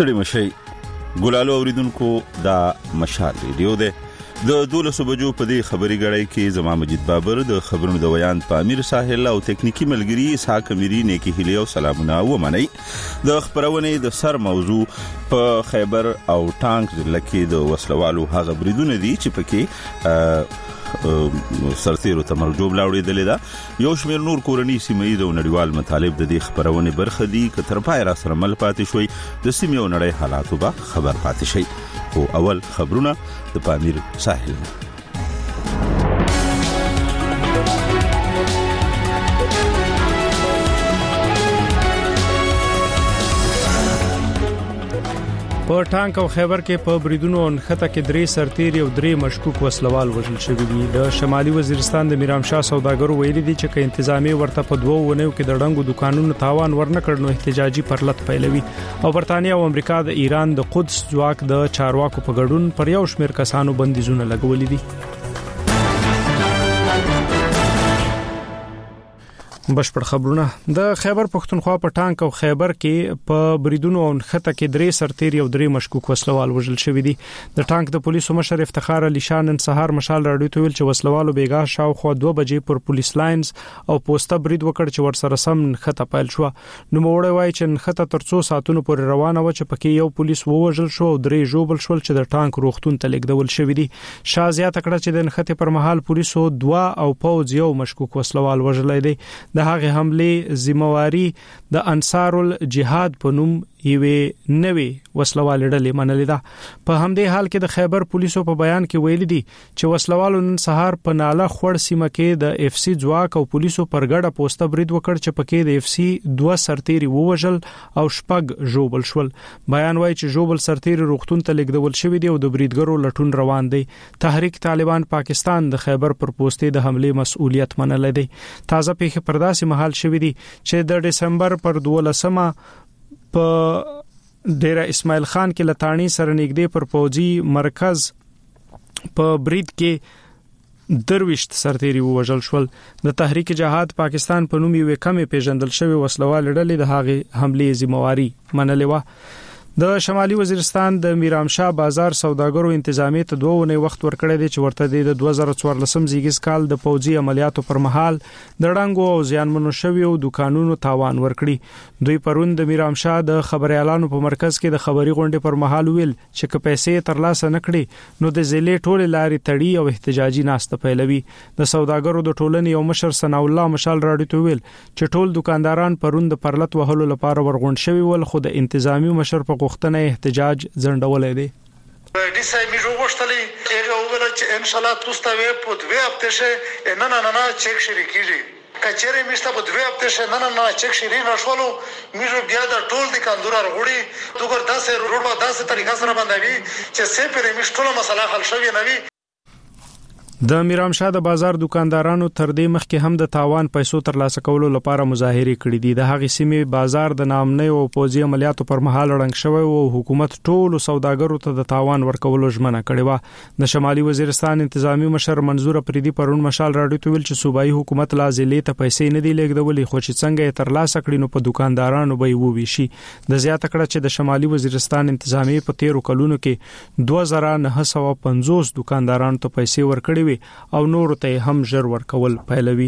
ستړي مشي ګلالو اوریدونکو دا مشال ریډیو ده د 12 بجو په دې خبري غړای کې زما مجید بابر د خبرونو د ویان پامیر ساحل او تکنیکی ملګری اسحاق اميري نیکی هلي او سلامونه و منئ د خبرونه د سر موضوع په خیبر او ټانک ضلع کې د وسلوالو هغه بریدونه دي چې پکې سرتیرو ته مرجوب لاوړې دلې دا یو شمېر نور کورنۍ سیمې د نړیوال مطالب د دې خبرونه برخه دي که تر پای را سره مل پاتې شوي د سیمې او نړۍ حالاتو به خبر پاتې شي او اول خبرونه د پامیر ساحل په ټانک او خیبر کې په بریدونو انخته کې 3 سرتیري او 3 مشکوک وسلوال وژل شوي دي. د شمالي وزیرستان د میرامشاه سوداګرو ویلي دي چې انتظامی ورته په 2 ونیو کې د ډنګو دکانونو تاوان ورنکړ نو احتجاجي پرلط پیلوي او برتانیا او امریکا د ایران د قدس ځواک د چارواکو په ګډون پر یو شمېر کسانو بندیزونه لګولي دي. بشپړ خبرونه د خیبر پښتونخوا په ټانک او خیبر کې په بریدونو او نخته کې 3 سرتیري او 3 مشکوک وسلوال وژل شوي دي. د ټانک د پولیسو مشر افتخار علي شاه نن سهار مشال راډیو ته ویل چې وسلوالو بیګا شاوخوا 2 بجې پر پولیس لاینز او پوسټه برید وکړ چې ورسره سم نخته پیل شو. نو موړی وای چې نخته تر 2 ساعتونو پورې روانه و چې پکې یو پولیس ووژل شو او 3 ژوبل شول چې د ټانک روغتون ته لیږدول شوی دي. شاه زیاته کړه چې د نخته پر مهال پولیسو 2 او پوز یو مشکوک وسلوال وژلای دي. د هغه حمله ذمہواری د انصار الجهاد په نوم یوه نوې وسلوال ډلې منلې ده. په همدې حال کې د خیبر پولیسو په بیان کې ویلي دي چې وسلوالو نن سهار په ناله خوړ سیمه کې د اف سی ځواک او پولیسو پر ګډه پوسټه برید وکړ چې پکې د اف سی 2 سرتیري ووژل او شپږ ژوبل شول. بیان وايي چې ژوبل سرتیري روغتون ته لیږدول شوی دی او د بریدګرو لټون روان دی. تحریک طالبان پاکستان د خیبر پر پوسټې د حمله مسؤلیت منلې دی. تازه پیښه پرداسي محل شوی دی چې د دسمبر پر 12مه په ډیره اسماعیل خان کې لټانی سره نږدې پر فوجي مرکز په برید کې 23 سرتیري وژل شول. د تحریک جهاد پاکستان په نوم یو کمې پیژندل شوی وسلوال ډلې د هغه حمله ذمہواری منلې و. د شمالي وزیرستان د میرامشاه بازار سوداګرو انتظامی ته 2 ونې وخت ورکړی دی چې ورته د 2014 زیږیز کال د فوجي عملیاتو پر مهال د ډنګو او زیانمنو شویو دکانونو تاوان ورکړي. دوی پرون د میرامشاه د خبري اعلانو په مرکز کې د خبري غونډې پر مهال ویل چې که پیسې ترلاسه نکړي نو د ضلع ټول لارې تړي او احتجاجي ناسته پیلوي. د سوداګرو د ټولنې یو مشر ثنا الله مشال راډیو ته ویل چې ټول دکانداران پرون د پرلط وهلو لپاره ورغونډ شوي ول خو د انتظامی مشر په غوښتنه احتجاج ځنډولې دي. دې سای می جو غوښتلې چې وګورئ چې ان شاء الله تاسو ته په 2 هفته شه نه چک شری کیږي کچېره میسته په 2 هفته شه نه چک شری نه شولو میجو بیا د ټول د کاندورا وروړي دوګر داسې روډ داسې طریقه سره باندې چې سه پرې مشټوله مسله حل شوی نه وي. د میرامشاه د بازار دکاندارانو تر دې مخکې هم د تاوان پیسو ترلاسه کولو لپاره مظاهره کړې دي. د هغې سیمې بازار د نامنۍ او پوځي عملیاتو پر مهال رنګ شوی او حکومت ټول سوداګرو ته د تاوان ورکولو ژمنه کړې و. د شمالي وزیرستان انتظامی مشر منظور افریدي پرون مشال راډیو ته ویل چې صوبایي حکومت لازلې ته پیسې نه دی لیږدولې خو چې څنګه یې ترلاسه کړي نو په دکاندارانو به یې وویشي. د زیاته کړه چې د شمالي وزیرستان انتظامی په 13 کلونو کې 2950 دکاندارانو ته پیسې ورکړې وي او نور ته هم ژر ورکول پیلوي.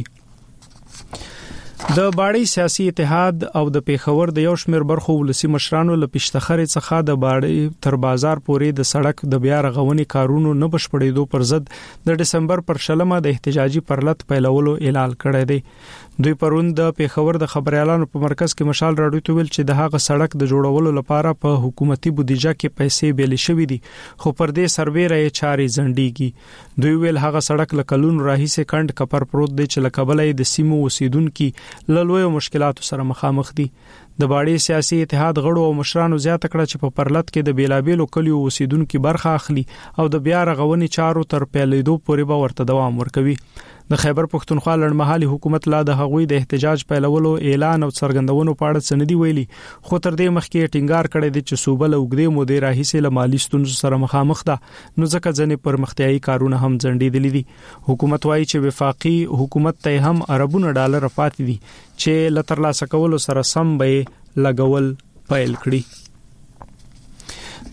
د باړی سیاسي اتحاد او د پیښور د یو شمېر برخو ولسی مشرانو له پښتخرې څخه د باړی تر بازار پورې د سړک د بیا رغونې کارونو نه بشپړېدو پر ضد د دسمبر پر 16مه د احتجاجي پرلط پیلولو اعلان کړی دی. دوی پرون د پیښور د خبري اعلانو په مرکز کې مشال راډیو ته ویل چې د هغه سړک د جوړولو لپاره په حکومتي بودیجه کې پیسې بیل شوې دي خو پر دې سروې راي چاري ځنډيږي. دوی ویل هغه سړک لکلون راهیسه کند کپر پروت دی چې لکبلې د سیمو اوسیدونکو لوی مشکلاتو سره مخامخ دي. د باړی سیاسي اتحاد غړو او مشرانو زیاته کړه چې په پرلط کې د بیلابېلو کلیو اوسیدونکو برخه اخلي او د بیا رغونې چارو تر پیلېدو پورې به ورته دوام ورکوي. د خیبر پښتونخوا لړمحلي حکومت لا د هغوی د احتجاج پیلولو اعلان او څرګندونو په اړه سندې ویلي خو تر دې مخکې ټینګار کړی دی چې صوبه له وګړي مودې راهیسه له مالی ستونزو سره مخامخ ده نو ځکه ځنې پرمختیايي کارونه هم ځنډېدلي دي. حکومت وايي چې وفاقي حکومت ته هم اربونه ډالر پاتې دي چې لترلاسه کولو سره سم به لګول پیل کړي.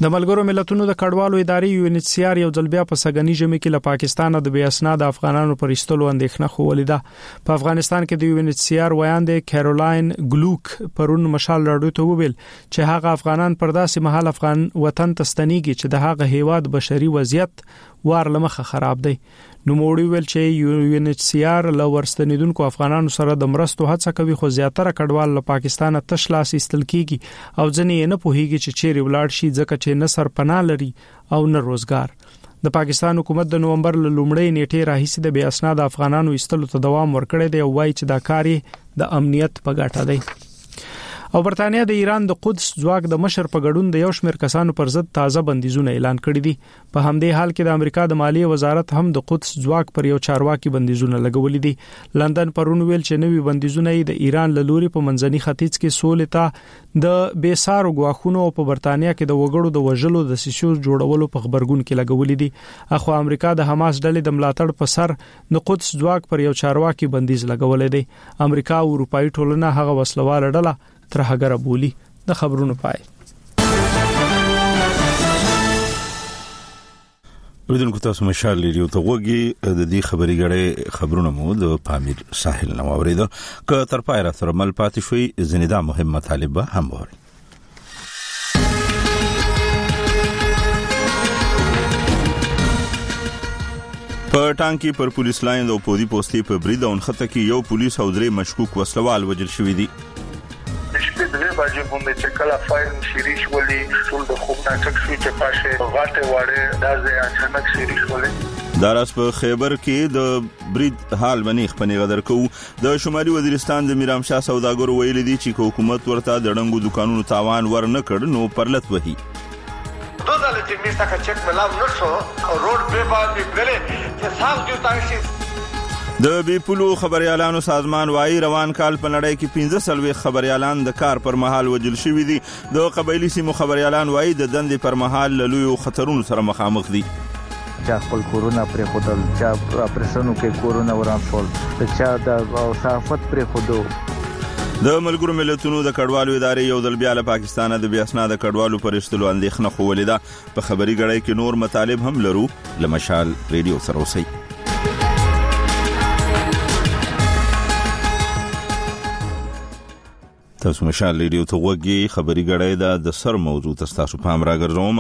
د ملګرو ملتونو د کډوالو ادارې UNHCR یو ځل بیا په سګنی ژمي کې له پاکستان د بې اسناد افغانانو پر ایستلو اندېښنه خوولې ده. په افغانستان کې د UNHCR ویاند کیرولاین ګلوک پرون مشال راډیو ته وویل چې هغه افغانان پر داسې مهال افغان وطن ته ستنېږي چې د هغه هیواد بشري وضعیت وار لمخه خراب دی. نو موړي ویل چې UNHCR له ورستنیدونکو افغانانو سره د مرستو هڅه کوي، خو زیاتره کډوال له پاکستان تش لاس ایستل کیږي او ځنې نه پوهیږي چې چیرې ولاړ شي ځکه چې نه سرپناه لري او نه روزګار. د پاکستان حکومت د نومبر له لومړۍ نیټې راهیسې د بې اسناد افغانانو ایستلو ته دوام ورکړی دی او وایي چې دا کار د امنیت په ګټه دی. او برتانیا د ایران د قدس ځواک د مشر په ګډون د یو شمېر کسانو پر ضد تازه بندیزونه اعلان کړي دي. په همدې حال کې د امریکا د مالیې وزارت هم د قدس ځواک پر یو چارواکي بندیزونه لګولي دي. لندن پرون ویل چې نوې بندیزونه د ایران له لوري په منځني ختیځ کې سولې ته د بیسارو غواخونو په برتانیا کې د وګړو د وژلو د سیسو جوړولو په خبرګون کې لګولي دي. اخو امریکا د حماس ډلې د ملاتړ په سر د قدس ځواک پر یو چارواکي بندیز لګولې دي. امریکا او اروپאי ټولنه هغه وسلواله ډله تر هغه بولی. د خبرونو پای. ودونکو تاسو مشال لري ته وګي د دې خبري غړې خبرونه مو د پامیر ساحل نو اوریدو که تر پای را سره مل پاتې شوي زنیدا مهم مطالبه هم وره. په ټانکی پر پولیس لاین د پودي پوسټي په برید او خطه کې یو پولیس او درې مشکوک وسلوال وجل شوی دي. باجی باندې چې کله فایر شریش ولي ټول د خوب ناچک شو چې پاشه غاټه واړه دازه اچانک شریش ولي داراس په خیبر کې د برید حال باندې خپنه غدر کو د شمالي وزیرستان د میرام شاه سوداګر ویل دي چې حکومت ورته د ډنګو دکانونو تاوان ورنه کړ نو پرلت وهي. دوزاله چې میستا کا چک ملاو نشو او روډ په باندې بلې چې ساز جو تاسو د بیپولو خبريالانو سازمان وايي روان کال په نړۍ کې 15 خبريالان د کار پر مهال وجل شوي دي. د قبایلی سیمو خبريالان وايي د دندې پر مهال لوی خطرونو سره مخامخ دي. چا خپل کورونا پر خودل چا اپریشنو کې کورونا ورانفول چا د صحافت پر خودو. د ملګرو ملتونو د کډوالو ادارې یو ځل بیا له پاکستان د بې اسناد کډوالو پر ایستلو اندېښنه خوولې ده. په خبري غړۍ کې نور مطالب هم لرو. لمشال ریډیو سره اوسئ. تاسو مشال ریډیو ته وګورئ. خبري غړۍ د سر موضوع تاسو پام راګرځوم.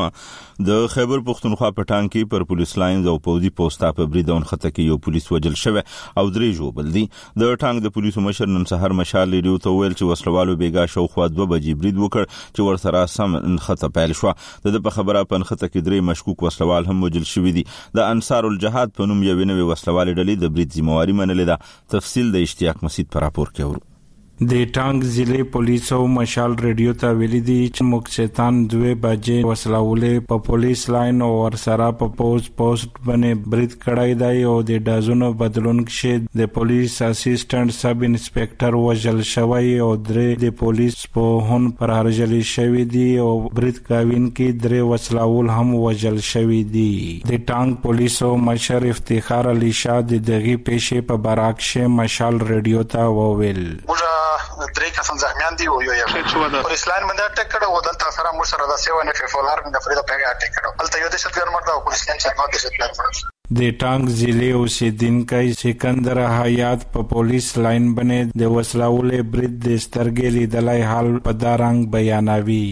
د خیبر پختونخوا په ټانکی پر پولیس لاین او پودي پوسټا په بریدون خطه کې یو پولیس وجل شوی او درې جوړ دي. د ټانک د پولیسو مشر نن سحر مشال ریډیو ته ویل چې وسلوالو بیګا شوخوا 2 بجې برید وکړ چې ورسره سم خطه پیل شو. د خبره په خطه کې درې مشکوک وسلوال هم وجل شوی دي. د انصار الجهاد په نوم یو نوې وسلوال ډلې د برید ذمہواری منلې ده. تفصیل د اشتیاق مسید پر راپور کې ورو. د ټانک ضلع پولیسو مشال ریډیو ته ویلي دي چې مقصدان 2 بجې وسلولې په پولیس لاین او ورسره په پوسټ باندې برید کړای دی او د ډازونو بدلون کې د پولیس اسسټنټ سب انسپکټر وجل شوی او درې د پولیس په هون پر هرجلی شوی دی او برید کاوین کې درې وسلول هم وجل شوی دی. د ټانک پولیسو مشر افتخار علي شاه د دغه پیښې په براکشه مشال ریډیو ته وویل. درې کسان زخمیان دي او یو پولیس لاین باندې اٹیک کړو او دلته سره مو سره د 7 د فریدا په اٹیک کړو. دلته یو د شتګر مردا او پولیس لاین څخه د شتګر د ټانک ضلع اوسیدونکو سکندر حیات په پولیس لاین باندې د وسلولې برید د سترګې لیدلای حال په دارنګ بیانوي.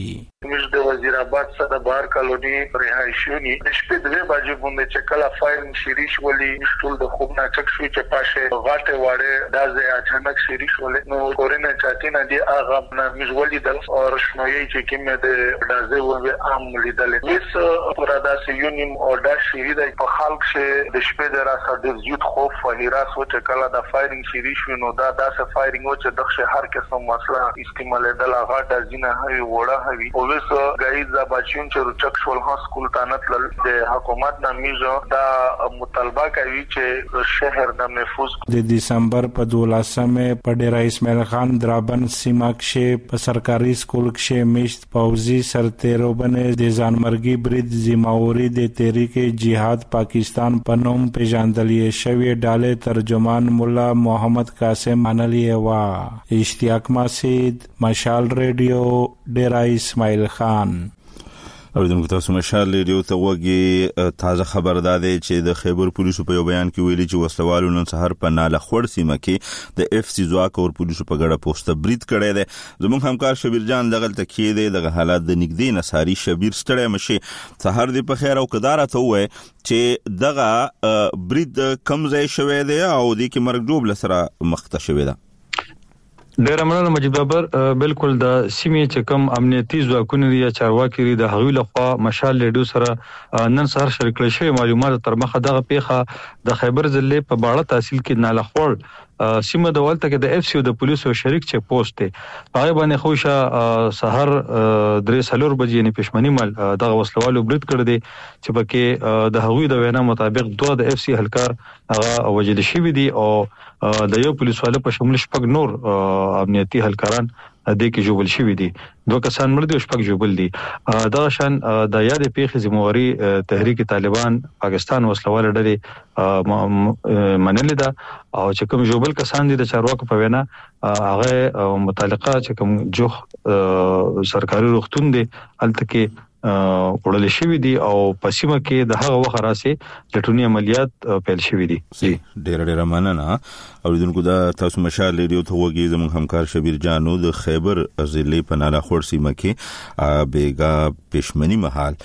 د وزیر آباد سره بار کالونی رهایشونی د شپې 2 بجې باندې چې کله فایر شریش ولي ټول د خوب ناچک شو چې پاشه غاټه واړه دازه اچانک شریش ولي نو کورینه چاتینه دی هغه مزولي د رشنوي چې کومه د دازه ولي عام لیدل هیڅ پراداسه یونیم او د شری د په خلک شه د شپې د راسه د زیات خوف او هراس و چې کله د فایرینګ شریش نو دا داسه فایرینګ و چې دغه هر قسم مسله استعمال د لاغه د زینه هوی وړه هوی او وس غایز بچون چې رچک شول ها سکول تانت د حکومت نامیزو دا مطالبه کوي چې شهر د محفوظ د دسمبر په 12مه په ډیر اسماعیل خان درابن سیمه کې په سرکاري سکول کې میشت پوزي سرتیرو باندې د ځانمرګي برید ذمہواری د تحریک جهاد پاکستان په نوم پیژندلې شوی ډالې ترجمان مولا محمد قاسم انلی وا. اشتیاق مسید مشال ریډیو ډیر اسماعیل خان. اوریدونکو تاسو مشال ریډیو ته وګورئ. تازه خبر ده چې د خیبر پولیسو په یو بیان کې ویلي چې وسلوالو نن سحر په ناله خور سیمه کې د اف سی ځواک او پولیسو په ګډه پوسټ برید کړی دی. زموږ همکار شبیر جان دغه تکیه دی دغه حالات د نګدې نصاری. شبیر ستړی مشي سحر دی په خیر او قدارت وای چې دغه برید کم ځای شوی دی او د کی مرګ جوړ لسره مخته شوی دی. ډیر مننه مجید بابر. بالکل د سیمې چې کم امنیتي ځواکونه یا چارواکي لري د هغوی لخوا مشال ریډیو سره نن سهار شریک شوی معلومات تر مخه دغه پیښه د خیبر ضلع په باړه تحصیل کې نالخوړ سیمه د ولته کې د اف سی او د پولیسو شریک چیک پوسټ دی. هغه باندې خوشا سحر 3:00 بجې نه پښمنی مل دغه وسلوالو برید کړ دي چې پکې د هغوی د وینا مطابق 2 د اف سی هلکار هغه وجد شوی دي او د یو پولیسوالو په شمول شپږ نور امنیتي هلکاران د کې جوړل شوی دي. 2 کسان مړ دي او شپږ جوړل دي. دا شان د یاد پیښې ذمہواری تحریک طالبان پاکستان وسلواله ډلې منل ده او چې کوم جوړل کسان دي د چارواکو په وینا هغه متعلقه چې کوم جوخ سرکاري روغتون دي الته کې وړل شوی دي او پسیمه کې د هغه وخت راسي لټونی عملیات پیل شوی دي. ډېر مننه. اوریدونکو دا تاسو مشال ریډیو ته وګورئ. زموږ همکار شبیر جانو د خیبر ضلع په ناله خور سیمه کې بیګا پښمنی محل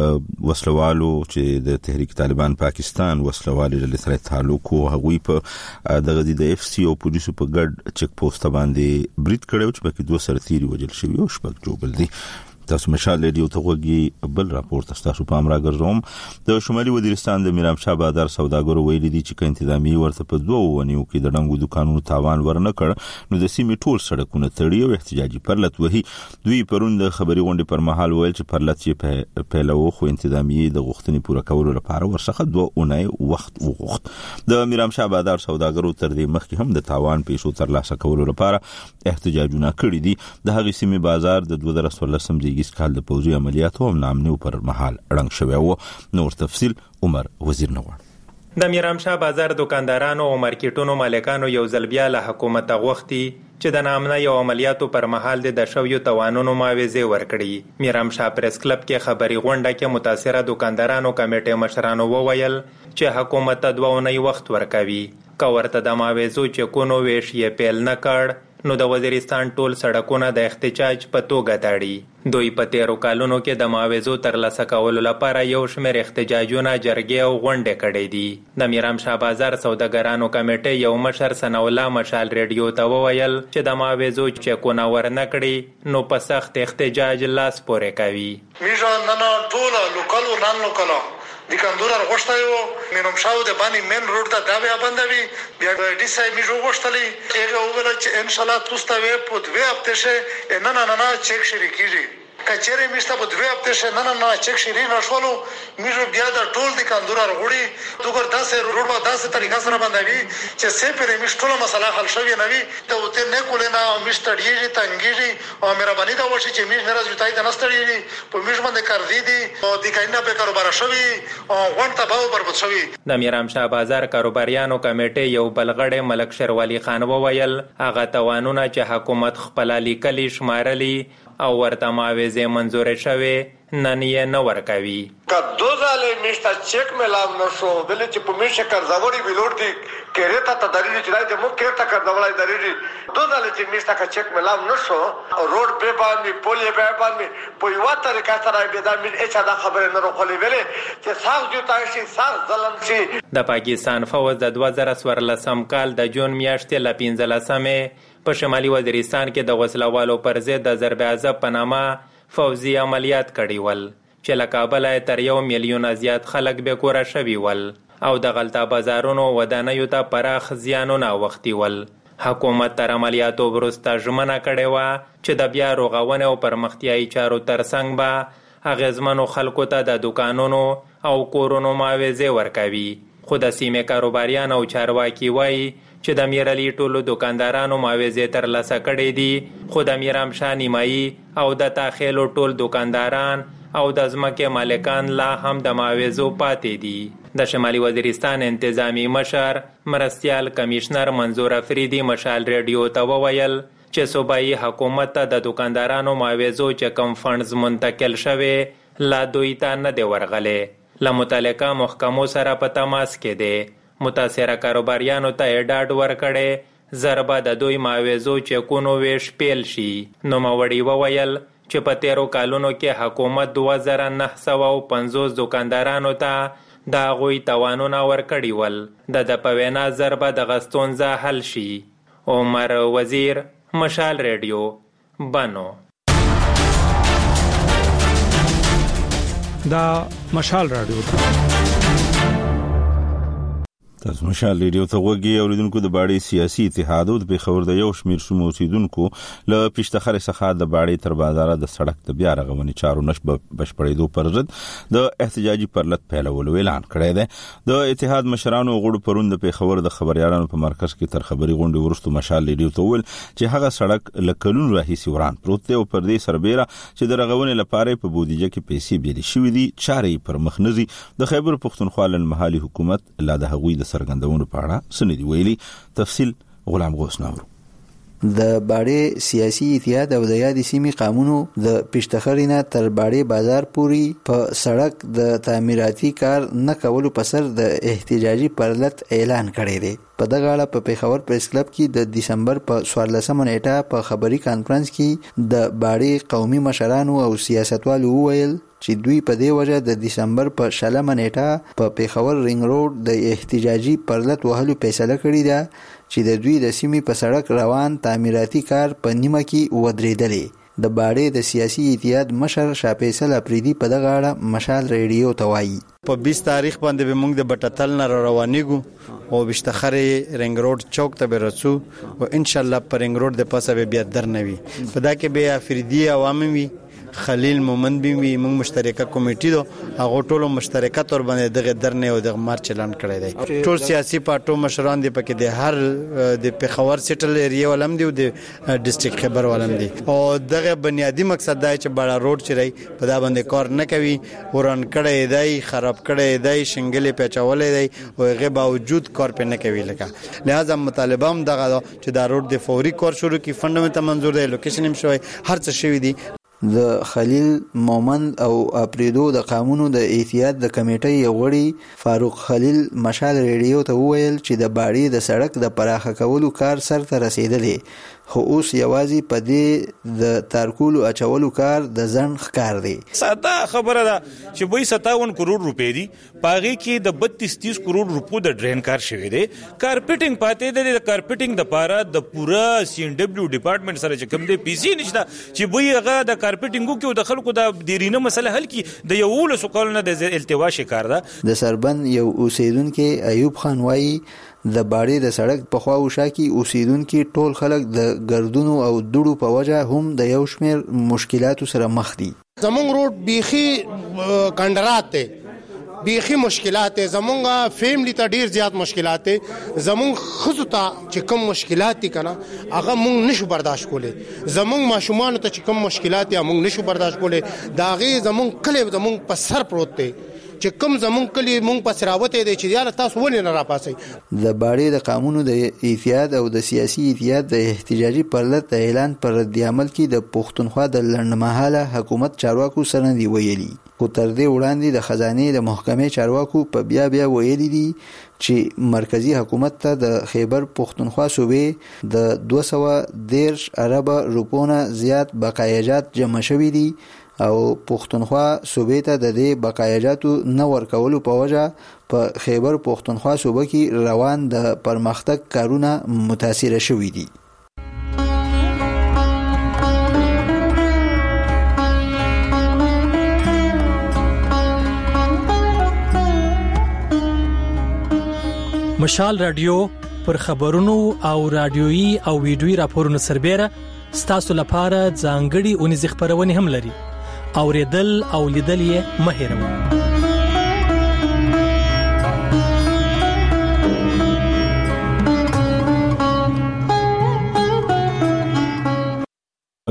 وسلوالو چې د تحریک طالبان پاکستان وسلوالو له سره تعلق او هغوی په دغه د اف سی او پولیسو په ګډ چیک پوسټ باندې برید کړو چې پکې 2 سرتیري وجل شوی او شپږ جوړل دي. تاسو مشال ریډیو ته وګورئ. بل راپور تاسو په امر راګرځوم. د شمالي وزیرستان د میرام شاه بازار سوداګرو ویلي دي چې انتظامی ورته په 2 ونیو کې د ډنګو دکانونو تاوان ورنه کړ نو د سیمې ټول سړکونه تړي او احتجاجي پرلط وهي. دوی پرون د خبري غونډې پر مهال ویل چې پرلط یې پیلو خو انتظامی د غوښتنې پوره کولو لپاره ورڅخه 2 اونۍ وخت وغوښت. د میرام شاه بازار سوداګرو تر دې مخکې هم د تاوان پیسو ترلاسه کولو لپاره احتجاجونه کړي دي. د هغې سیمې بازار د 2014 کال د پوځي عملیاتو او نامنو پر مهال رنګ شوی و. نور تفصیل عمر وزیر نو. د میرام شاه بازار دکاندارانو او مارکیټونو مالکانو یو ځل بیا له حکومت غوښتي چې د نامنه یو عملیاتو پر مهال د شویو توانونو معاوضه ورکړي. میرام شاه پریس کلب کې خبري غونډه کې متاثره دکاندارانو کمیټې مشرانو وویل چې حکومت ته 2 اونۍ وخت ورکوي. که ورته د معاوضو چکونو ویش یې پیل نه کړ نو د وزیرستان ټول سړکونه د احتجاج په توګه تاړي. دوی په 13 کالونو کې د معاوضو ترلاسه کولو لپاره یو شمېر احتجاجونه جرګې او غونډې کړې دي. د میرام شاه بازار سوداګرانو کمیټې یو مشر ثنا الله مشال ریډیو ته وویل چې د معاوضو چکونه ورنه کړي نو په سخت احتجاج لاس پورې کوي. میژه نن ټول لوکالو نن لوکالو د کندورار غوښتایو مینم شاو د باندې مین روډ ته دا بیا بندوي بیا د ډي سای میژو غوښتلې هغه وویل چې ان شاء الله تاسو ته په 2 هفته شه نه چیک شری کیږي. کچېره میسته په 2 هفته شه نه چیک شری نشولو میژو بیا د ټول د کندورار غوړي دغه داسې روډ په داسې طریقه سره بندوي چې سه پرې میشټوله مسله حل شوی نه وي ته وته نه کولې نه میشتړیږي تنګیږي او مهرباني دا وشي چې میژ نه راځي تای د نستړیږي په میژ باندې کار دي او د کاینه به کاروبار شوی او غونډه به برباد شوی. د میرام شاه بازار کاروباریانو کمیټې یو بلغړی ملک شروالي خان وویل هغه توانونه چې حکومت خپل لیکلي شمارلي او ورته معاوضه منظور شوه نن یې نه ورکوي. که 2 ځله میشته چیک ملاو نشو دلته چې په میشه کارزوري ویلوړ دي کېره ته تدریج چې د مو کېره ته کارزولای درېږي 2 ځله چې میشته کا چیک ملاو نشو روډ په باندې پولې په باندې په یو طریقه سره به دا مې اچا دا خبره نه روخلې ویلې چې ساغ جو تاسو ساغ ظلم شي. د پاکستان فوج د 2014 کال د جون میاشتې ل 15 په شمالي وزیرستان کې د وسلوالو پر ضد د ضرب عذاب په نامه فوزي عملیات کړي ول چې له کابل تر 1 میلیون زیات خلک به کور شوي ول او د غلطه بازارونو ودانیو ته پراخ زیانونه وختي ول. حکومت تر عملیاتو وروسته ژمنه کړې وه چې د بیا رغونې او پرمختیایي چارو ترڅنګ به اغیزمنو خلکو ته د دکانونو او کورونو معاوضه ورکوي. خو د سیمې کاروباریان او چارواکي وایي چې د میرعلي ټولو دکاندارانو معاوضه ترلاسه کړې دي خو د میرام شاه نیمایي او د تاخیلو ټول دکانداران او د ځمکې مالکان لا هم د معاوضو پاتې دي. د شمالي وزیرستان انتظامی مشر مرستیال کمیشنر منظور افریدي مشال ریډیو ته وویل چې صوبایي حکومت ته د دکاندارانو معاوضو چې کم فنډز منتقل شوه لا دوی ته نه دی ورغلی. له متعلقه محکمو سره په تماس کې دی. متاثره کاروباریانو ته ډاډ ورکړی ژر به د دوی معاوضو چکونو ویش پیل شي. نوموړي وویل چې په تیرو کالونو کې حکومت 2950 دکاندارانو ته د هغوی تاوانونه ورکړي ول. د په وینا ژر به دغه ستونزه حل شي. عمر وزیر، مشال ریډیو، بنو. دا مشال رادیو تاسو مشال ریډیو ته وګورئ. اوریدونکو د باړې سیاسي اتحاد او د پیښور د یو شمیر سیمو اوسیدونکو له پښتخر څخه د باړې تر بازار د سړک د بیا رغونې چارو نشب بشپړېدو پر ضد د احتجاجي پرلط پیلولو اعلان کړی دی. د اتحاد مشرانو غړو پرون د پیښور د خبريالانو په مرکز کې تر خبري غونډې وروسته مشال ریډیو ته ویل چې هغه سړک لکلون راهیسي وران پروت دی او پر دې سربېره چې د رغونې لپاره په بودیجه کې پیسې بیل شوې دي چارې پر مخ نزي. د خیبر پښتونخوا لنمحلي حکومت لا د هغوی د سرګندونو په اړه سندې ویلي. تفصیل غلام غوث ناورو. د باړې سیاسي اتحاد او د یادې سیمې قانونو د پښتخرینه تر باړې بازار پوري په سړک د تعمیراتي کار نه کولو په سر د احتجاجي پرلط اعلان کړی دی. په دغه اړه په پیښور پریس کلب کې د دسمبر په 14 نیټه په خبري کانفرنس کې د باړې قومي مشرانو او سیاستوالو وویل چې دوی په دې وجه د دسمبر په 16 نیټه په پیښور رینګ روډ د احتجاجي پرلط وهلو فیصله کړې ده چې د دوی د سیمې په سړک روان تعمیراتي کار په نیمه کې ودرېدلې. د باړې د سیاسي اتحاد مشر شاه فیصل اپریدي په دغه اړه مشال ریډیو ته وایي په 20 تاریخ باندې به موږ د بټتل نه روانېږو او بشتخر رینګ روډ چوک ته به رسو او ان شاء الله پر رینګ روډ د پاسه به بیا درنوي. په دا کې به افریدي عوام وي، خلیل مومند بیم وی، موږ مشترکه کمیټې دو هغه ټولو مشترکه تور باندې دغه درنه او دغه مارچ اعلان کړی دی. ټول سیاسي پارټو مشران دی پکې د هر د پیښور سیټل ایریا ولم دی او د ډیسټریکټ خبر ولم دی او دغه بنیادی مقصد دی چې بڑا روډ چي په دا باندې کار نه کوي، وران کړی دی، خراب کړی دی، شنګلې پیچولې دی او هغه باوجود کار په نه کوي. لکه لہذا مطالبه هم دغه چې دا روډ د فوري کار شروع کی فندامنټ منظور دی، لوکیشن هم شوی، هر څه شوی دی. د خلیل مومند او اپریدو د قانونو د اتحاد د کمیټې یو غړي فاروق خلیل مشال ریډیو ته وویل چې د باړې د سړک د پراخه کولو کار سرته رسیدلی خو اوس یوازې په دې د تارکولو اچولو کار د ځن ښکار دی. ساده خبره ده چې 57 کروڑ روپے دي، پاغي کې د 32-30 کروڑ روپو د ډرین کار شوی دی. کارپټینګ پاتې دی، د کارپټینګ د پاره د پورا CNW ډپارټمنټ سره چې کوم دی پیسې نشته چې به هغه د کارپټینګو کې د خلکو د ډیرینه مسله حل کی د یو ولسو کولنه د التوا شکار ده. د سربن یو اوسیدونکو ایوب خان وایي د باړې د سړک په خوا او شا کې اوسیدونکو ټول خلک د ګردونو او دوړو په وجه هم د یو شمیر مشکلاتو سره مخ دي. زمونږ روډ بیخي کندرات ته بیخي مشکلات زمونږه فیملی ته ډیر زیات مشکلات زمونږ خزو ته چې کوم مشکلات دي کنه هغه مونږ نشو برداشت کولای. زمونږ ماشومان ته چې کوم مشکلات دي مونږ نشو برداشت کولای. دا غي زمونږ کله زمونږ په سر پروت دی چې کوم زمونږ کلی مونږ په سراوته دی چې یاله تاسو ونه نه راپاسي. د باړې د قانونو د اتحاد او د سیاسي اتحاد د احتجاجي پرلط د اعلان پر رد عمل کې د پښتونخوا د لنډمهاله حکومت چارواکو سره دی ویلي خو تر دې وړاندې د خزانه د محکمې چارواکو په بیا ویلي دي چې مرکزی حکومت ته د خیبر پښتونخوا صوبې د 213 ارب روپونه زیات بقایجات جمع شوي دي او پښتونخوا صوبې ته د دې بقایجاتو نه ورکولو په وجه په خیبر پښتونخوا صوبه کې روان د پرمختګ کارونه متاثر شوي دي. مشال رادیو پر خبرونو او رادیويي او ویډیويي راپورونو سربېره ستاسو لپاره ځانګړي اونیز خبرونه هم لري. اوریدل او لیدل یې مه هېروئ.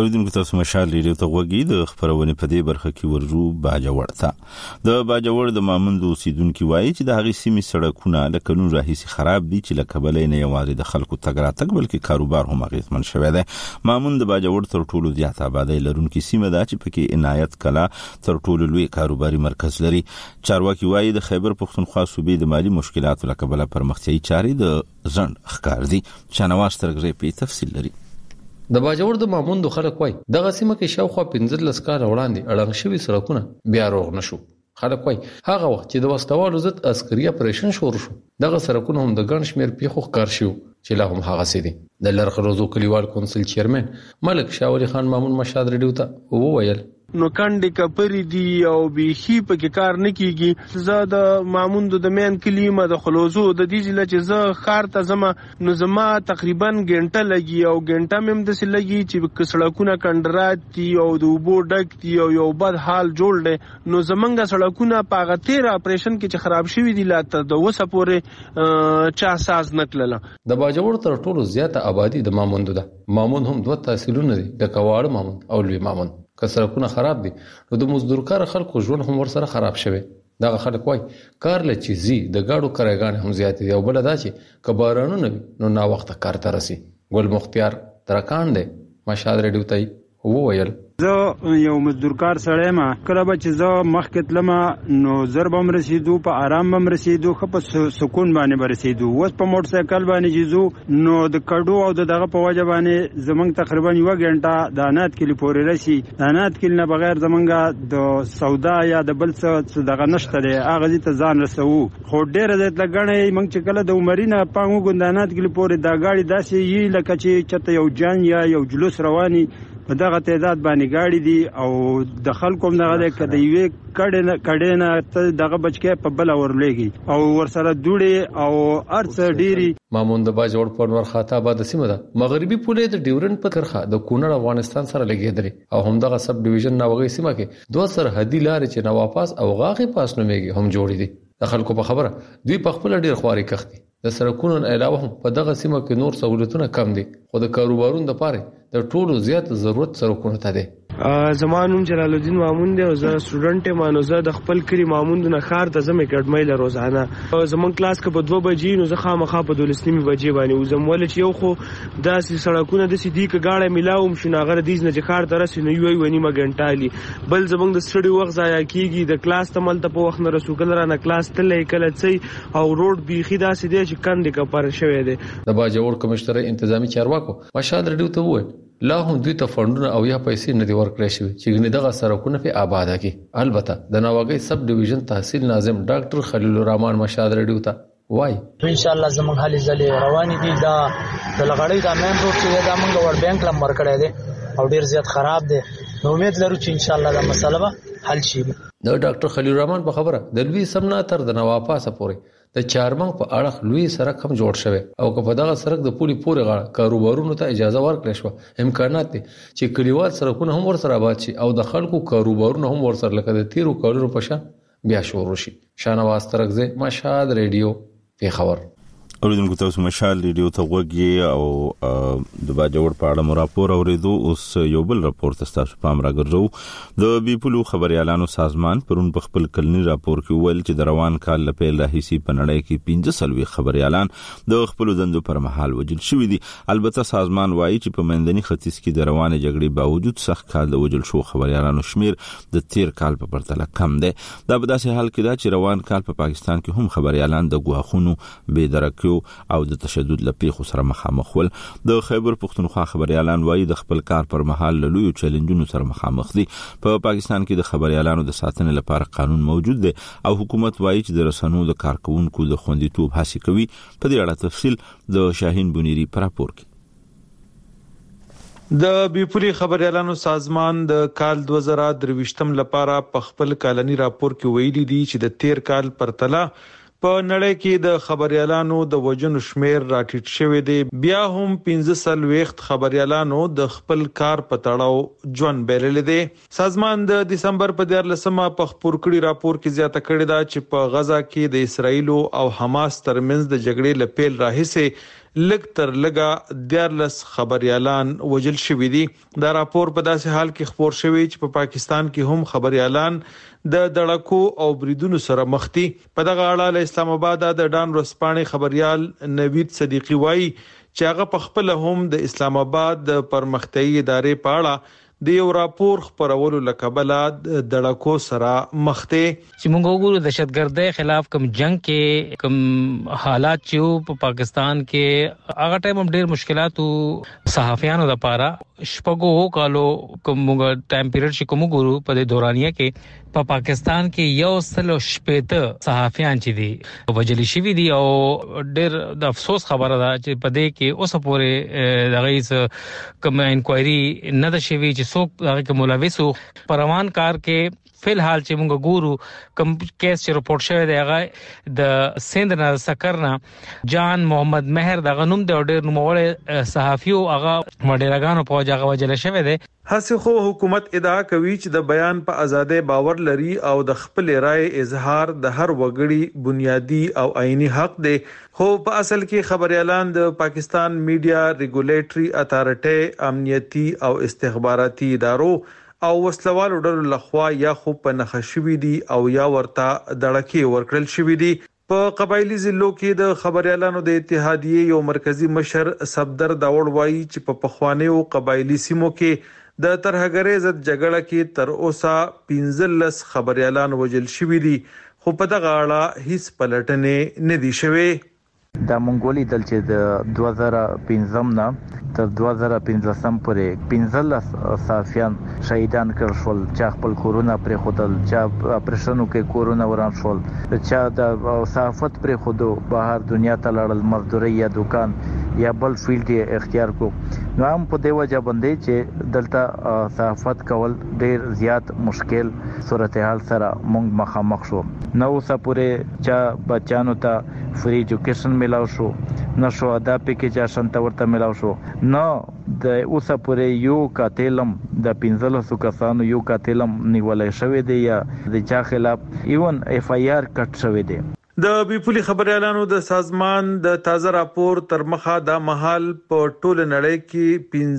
اوریدونکو تاسو مشال ریډیو ته غوږی د خبرونه په دې برخه کې ورجو باجوړ ته د باجوړ د ماموند اوسیدونکو وایي چې د هغې سیمې سړکونه له کلونو راهیسې خراب دي چې له کبله نه یوازې د خلکو تګ راتګ بلکې کاروبار هم اغېزمن شوی دی. ماموند د باجوړ تر ټولو زیات آبادی لرونکي سیمه ده چې پکې عنایت کلا تر ټولو لوی کاروباري مرکز لري. چارواکي وایي د خیبر پښتونخوا صوبې د مالی مشکلاتو له کبله پرمختیایي چارې د ځنډ ښکار دي. شنواز ترګری په تفصیل لري. د باجوړ د ماموند خلک وای دغه سیمه کې شاوخوا 15 کال وړاندې اړنګ شوی سړکونه بیا روغ نشو. خلک وای هغه وخت چې د وسوالو ضد عسکري اپریشن شروع شو دغه سړکونه هم د ګڼ شمیر پیښو ښکار شو چې لا هم هغه سي دي. د لرغروزو کلیوال کونسل چیرمن ملک شاه ولی خان مامون مشاد ریډیو ته وویل نو کندې کپری دی او بیخي پکې کار نه کیږي. زه د ماموند د مین کلیمه د خلوزو د دې ځله چې زه خار ته زما نو زما تقریبا غنټه لګي او غنټه مم د سې لګي چې سړکونه کندرات دي او د وبو ډک دي او یو بد حال جوړ دی. نو زمونږ سړکونه په غتیر اپریشن کې چې خراب شوی دي لاته د وسه پورې چا ساز نکړه. د باجوړ تر ټولو زیاته آبادی د ماموند ده. ماموند هم دوه تحصیلونه دي د کواړ ماموند او لوی ماموند. که سړکونه خراب دي نو د مزدورکار خلکو ژوند هم ورسره خراب شوی. دغه خلک وای کار له چیزي د گاډو کرایګان هم زیات دي او بل دا چې کبارانو نه نو نا وخت کار ته رسي. ګل مختیار ترکان دی مشاد ریډیو ته وویل زه یو مزدورکار سړی ما کله به چې زه مخکې تلم نو زر به م رسېدو په آرام به م رسېدو ښه په سکون باندې به رسېدو. اوس په موټر سایکل باندې چې ځو نو د کډو او د دغه په وجه باندې زمونږ تقریبا 1 غنټه د انات کلي پورې رسي. د انات کلي نه بغیر زمونږ د سودا یا د بل څه دغه نشته دی هغه ځای ته ځان رسوو. خو ډېره زیات لګڼې موږ چې کله د عمرینه پام وګورو د انات کلي پورې دا گاډي داسې یي لکه چې چېرته یو جنګ یا یو جلوس رواني په دغه تعداد باندې گاډي دي او د خلکو هم دغه دی که د یوې کډې نه ته دغه بچکې په بله ورلېږي او ورسره دوړې او هر څه ډېري. ماموند د باجوړ په نور خاطه آباده سیمه ده. مغربي پولې د ډیورنډ په کرخه د کونړ افغانستان سره لګېدلې او همدغه سب ډیویژن ناوغي سیمه کې دوه سرحدي لارې چې نواپاس او غاغي پاس نومېږي هم جوړې دي. د خلکو په خبره دوی په خپل ډیر خواري کخت دي. د سړکونو علاوه هم په دغه سیمه کې نور سہولتونه کم دي خو د کاروبارونو لپاره د ټولو زیات ضرورت سړکونو ته دي. زمانوم جلال الدین مامون دی او زه سټوډنټ یم نو زه د خپل کلی ماموند نه خار ته زمې کډمې له روزانه زمون کلاس کې په 2 بجې نو زه خامخا په 12 بجې باندې وزم ول چې یو خو داسې سړکونه د سیدی کې گاډه ملاوم شناغره دیز نه چې خار ته رسې نو یو ونیمه غنټالي بل زمونږ د سټډي وخت ضایع کیږي. د کلاس ته ملته په وخت نه رسو کله رانه کلاس تلې کله څي او روډ بیخي داسې دی چې کندې کا پر شوی دی. د باجوړ کمشنر انتظامی چارواکو مشاد ریډیو ته وویل لا هم دوی ته فندونه او یا پیسې نه دی ورکړې شوی چې ګنې دغه سړکونه په آباده کې. البته د ناوګي سب ډیویژن تحصیل ناظم ډاکټر خلیل الرحمن مشاد ریډیو ته وای ان شاء الله زموږ حالي ځلې روانې دي. دا د لغړی دا مین روډ چې دا موږ ور بانک لمر کړی دی او ډیر زیات خراب دی. نو امید لرو چې ان شاء الله دا مسله به حل شي. د ډاکټر خلیل الرحمن په خبره د لوی سمنا تر د نواپاسه پورې د چارمنګ په اړه لوی سړک هم جوړ شوی او که په دغه سړک د پولی پورې غاړه کاروبارونو ته اجازه ورکړې شو امکانات دي چې کلیوال سړکونه هم ورسره آباد شي او د خلکو کاروبارونه هم ورسره لکه د تیرو کالونو په شان بیا شروع شي. شانواز ترګزه مشهد ریډیو پیښور. اوریدونکو تاسو مشال ریډیو ته غوږی او د باجوړ په اړه مو راپور اوریدو. اوس یو بل راپور تاسو پام راګرځو. د بیپلو خبريالانو سازمان پرون په خپل کلنی راپور کې ویل چې د روان کال لپاره راهیسي په نړۍ کې 15 خبريالان د خپل دندو پر مهال وجل شوې دي. البته سازمان وایي چې په مندني ختیځ کې د روانه جګړې باوجود سخت کال د وجل شو خبريالانو شمیر د تیر کال په پرتله کم دی. دا په داسې حال کې دا چې روان کال په پاکستان کې هم خبريالان د ګواښونو بې او د تشدد لپاره سره مخامخ ول. د خیبر پښتونخوا خبريالان وایي د خپل کار پر مهال له لوی چیلنجونو سره مخامخ دي. په پاکستان کې د خبريالانو د ساتنې لپاره قانون موجود دی او حکومت وایي چې د رسنیو د کارکونکو د خوندیتوب هڅه کوي. په دې اړه تفصیل د شاهین بنيري پر راپور کې. د بیپوري خبريالانو سازمان د کال 2023 لپاره په خپل کالني راپور کې ویلي دي چې د تیر کال پرتله په نړۍ کې د خبريالانو د وجنو شمیر راټیټ شوی دی. بیا هم 15 خبريالانو د خپل کار په تړاو ژوند بیلل دي. سازمان د دسمبر په 14مه په خپور کړي راپور کې زیاته کړې ده چې په غزا کې د اسرایل او حماس ترمنځ د جګړې لپیل راهیسه لګ تر لګا 14 خبريالان وجل شوې دي. دا راپور په داسې حال کې خبر شوی چې په پاکستان کې هم خبريالان د دړکو او بریدونو سره مخ دي. په دغه اړه له اسلام آباد د ډان ورسپانې خبريال نوید صدیقی وایي چې هغه په خپل هم د اسلام آباد د پرمختیايي ادارې په اړه د یو راپور خبرولو لکبل د دړکو سره مخته چې موږ وګورو دهشتګردۍ خلاف کوم جنگ کې کوم حالات چې په پاکستان کې هغه ټایم هم ډېر مشکلات صحافیانو لپاره شپږو کالو کوم ټایم پیریډ چې کوم ګورو په د دورانیه کې په پاکستان کې یو سل شپېته صحافیان چې دي وجلی شوی دي او ډېر د افسوس خبره ده چې په دې کې اوس پورې دغه کوم انکوایري نه ده شوی چې څوک هغه ملوث پروان کار کې فلحال چې موږ ګورو کوم کیس چې رپورټ شوی دی هغه د سند نه سکرنا جان محمد مهر د غنوم د ډېر نوموړ صحافیو هغه مډیراګانو په وجه وجل شوی دی. هڅه خو حکومت ادعا کوي چې د بیان په ازادۍ باور لري او د خپل رائے اظهار د هر وګړي بنیادی او آئینی حق دی، خو په اصل کې خبريالان د پاکستان میډیا ریګولیټري اتھارټي امنیتي او استخباراتي ادارو او وسلوالو ډلو لخوا یا خو په نخښوي دي او یا ورته دړکې ورکړل شوې دي. په قبایلی ضلعو کې د خبريالانو د اتحادیې یو مرکزی مشر صفدر داوړ وایي چې په پخوانیو قبایلی سیمو کې د ترهګرۍ ضد جګړه کې تر اوسه 15 خبريالان وجل شوي دي، خو په دغه اړه هیڅ پلټنې نه دي شوې. د منګولي دل چې د 2015 نه تر 2015 پورې 15 صحافیان شهیدان کړل شول چې خپل کورونه پرې خودل چې اپریشنو کې کورونه وران شول، چې د صحافت پرې خودو بهر دنیا ته لاړل، مزدوري یا دکان یا بل فیلډ اختیار کو. نو هم په دی وجه باندې چې دلته صحافت کول ډیر زیات مشکل صورتحال سره مونږ مخامخ شو. نو اوسه پورې چې بچانو ته فری ایجوکیشن ملاو شو، نشو ادا پکې چې ورته ملاو شو، نو د اوسه پورې یو قاتلم د 15 کسانو یو قاتلم نیولای شوی دی یا د چا خلاف ایون اف آی آر کټ شوی دی. د بیپولي خبريالانو د سازمان د تازه راپور تر مخه د محل په ټوله نړۍ کې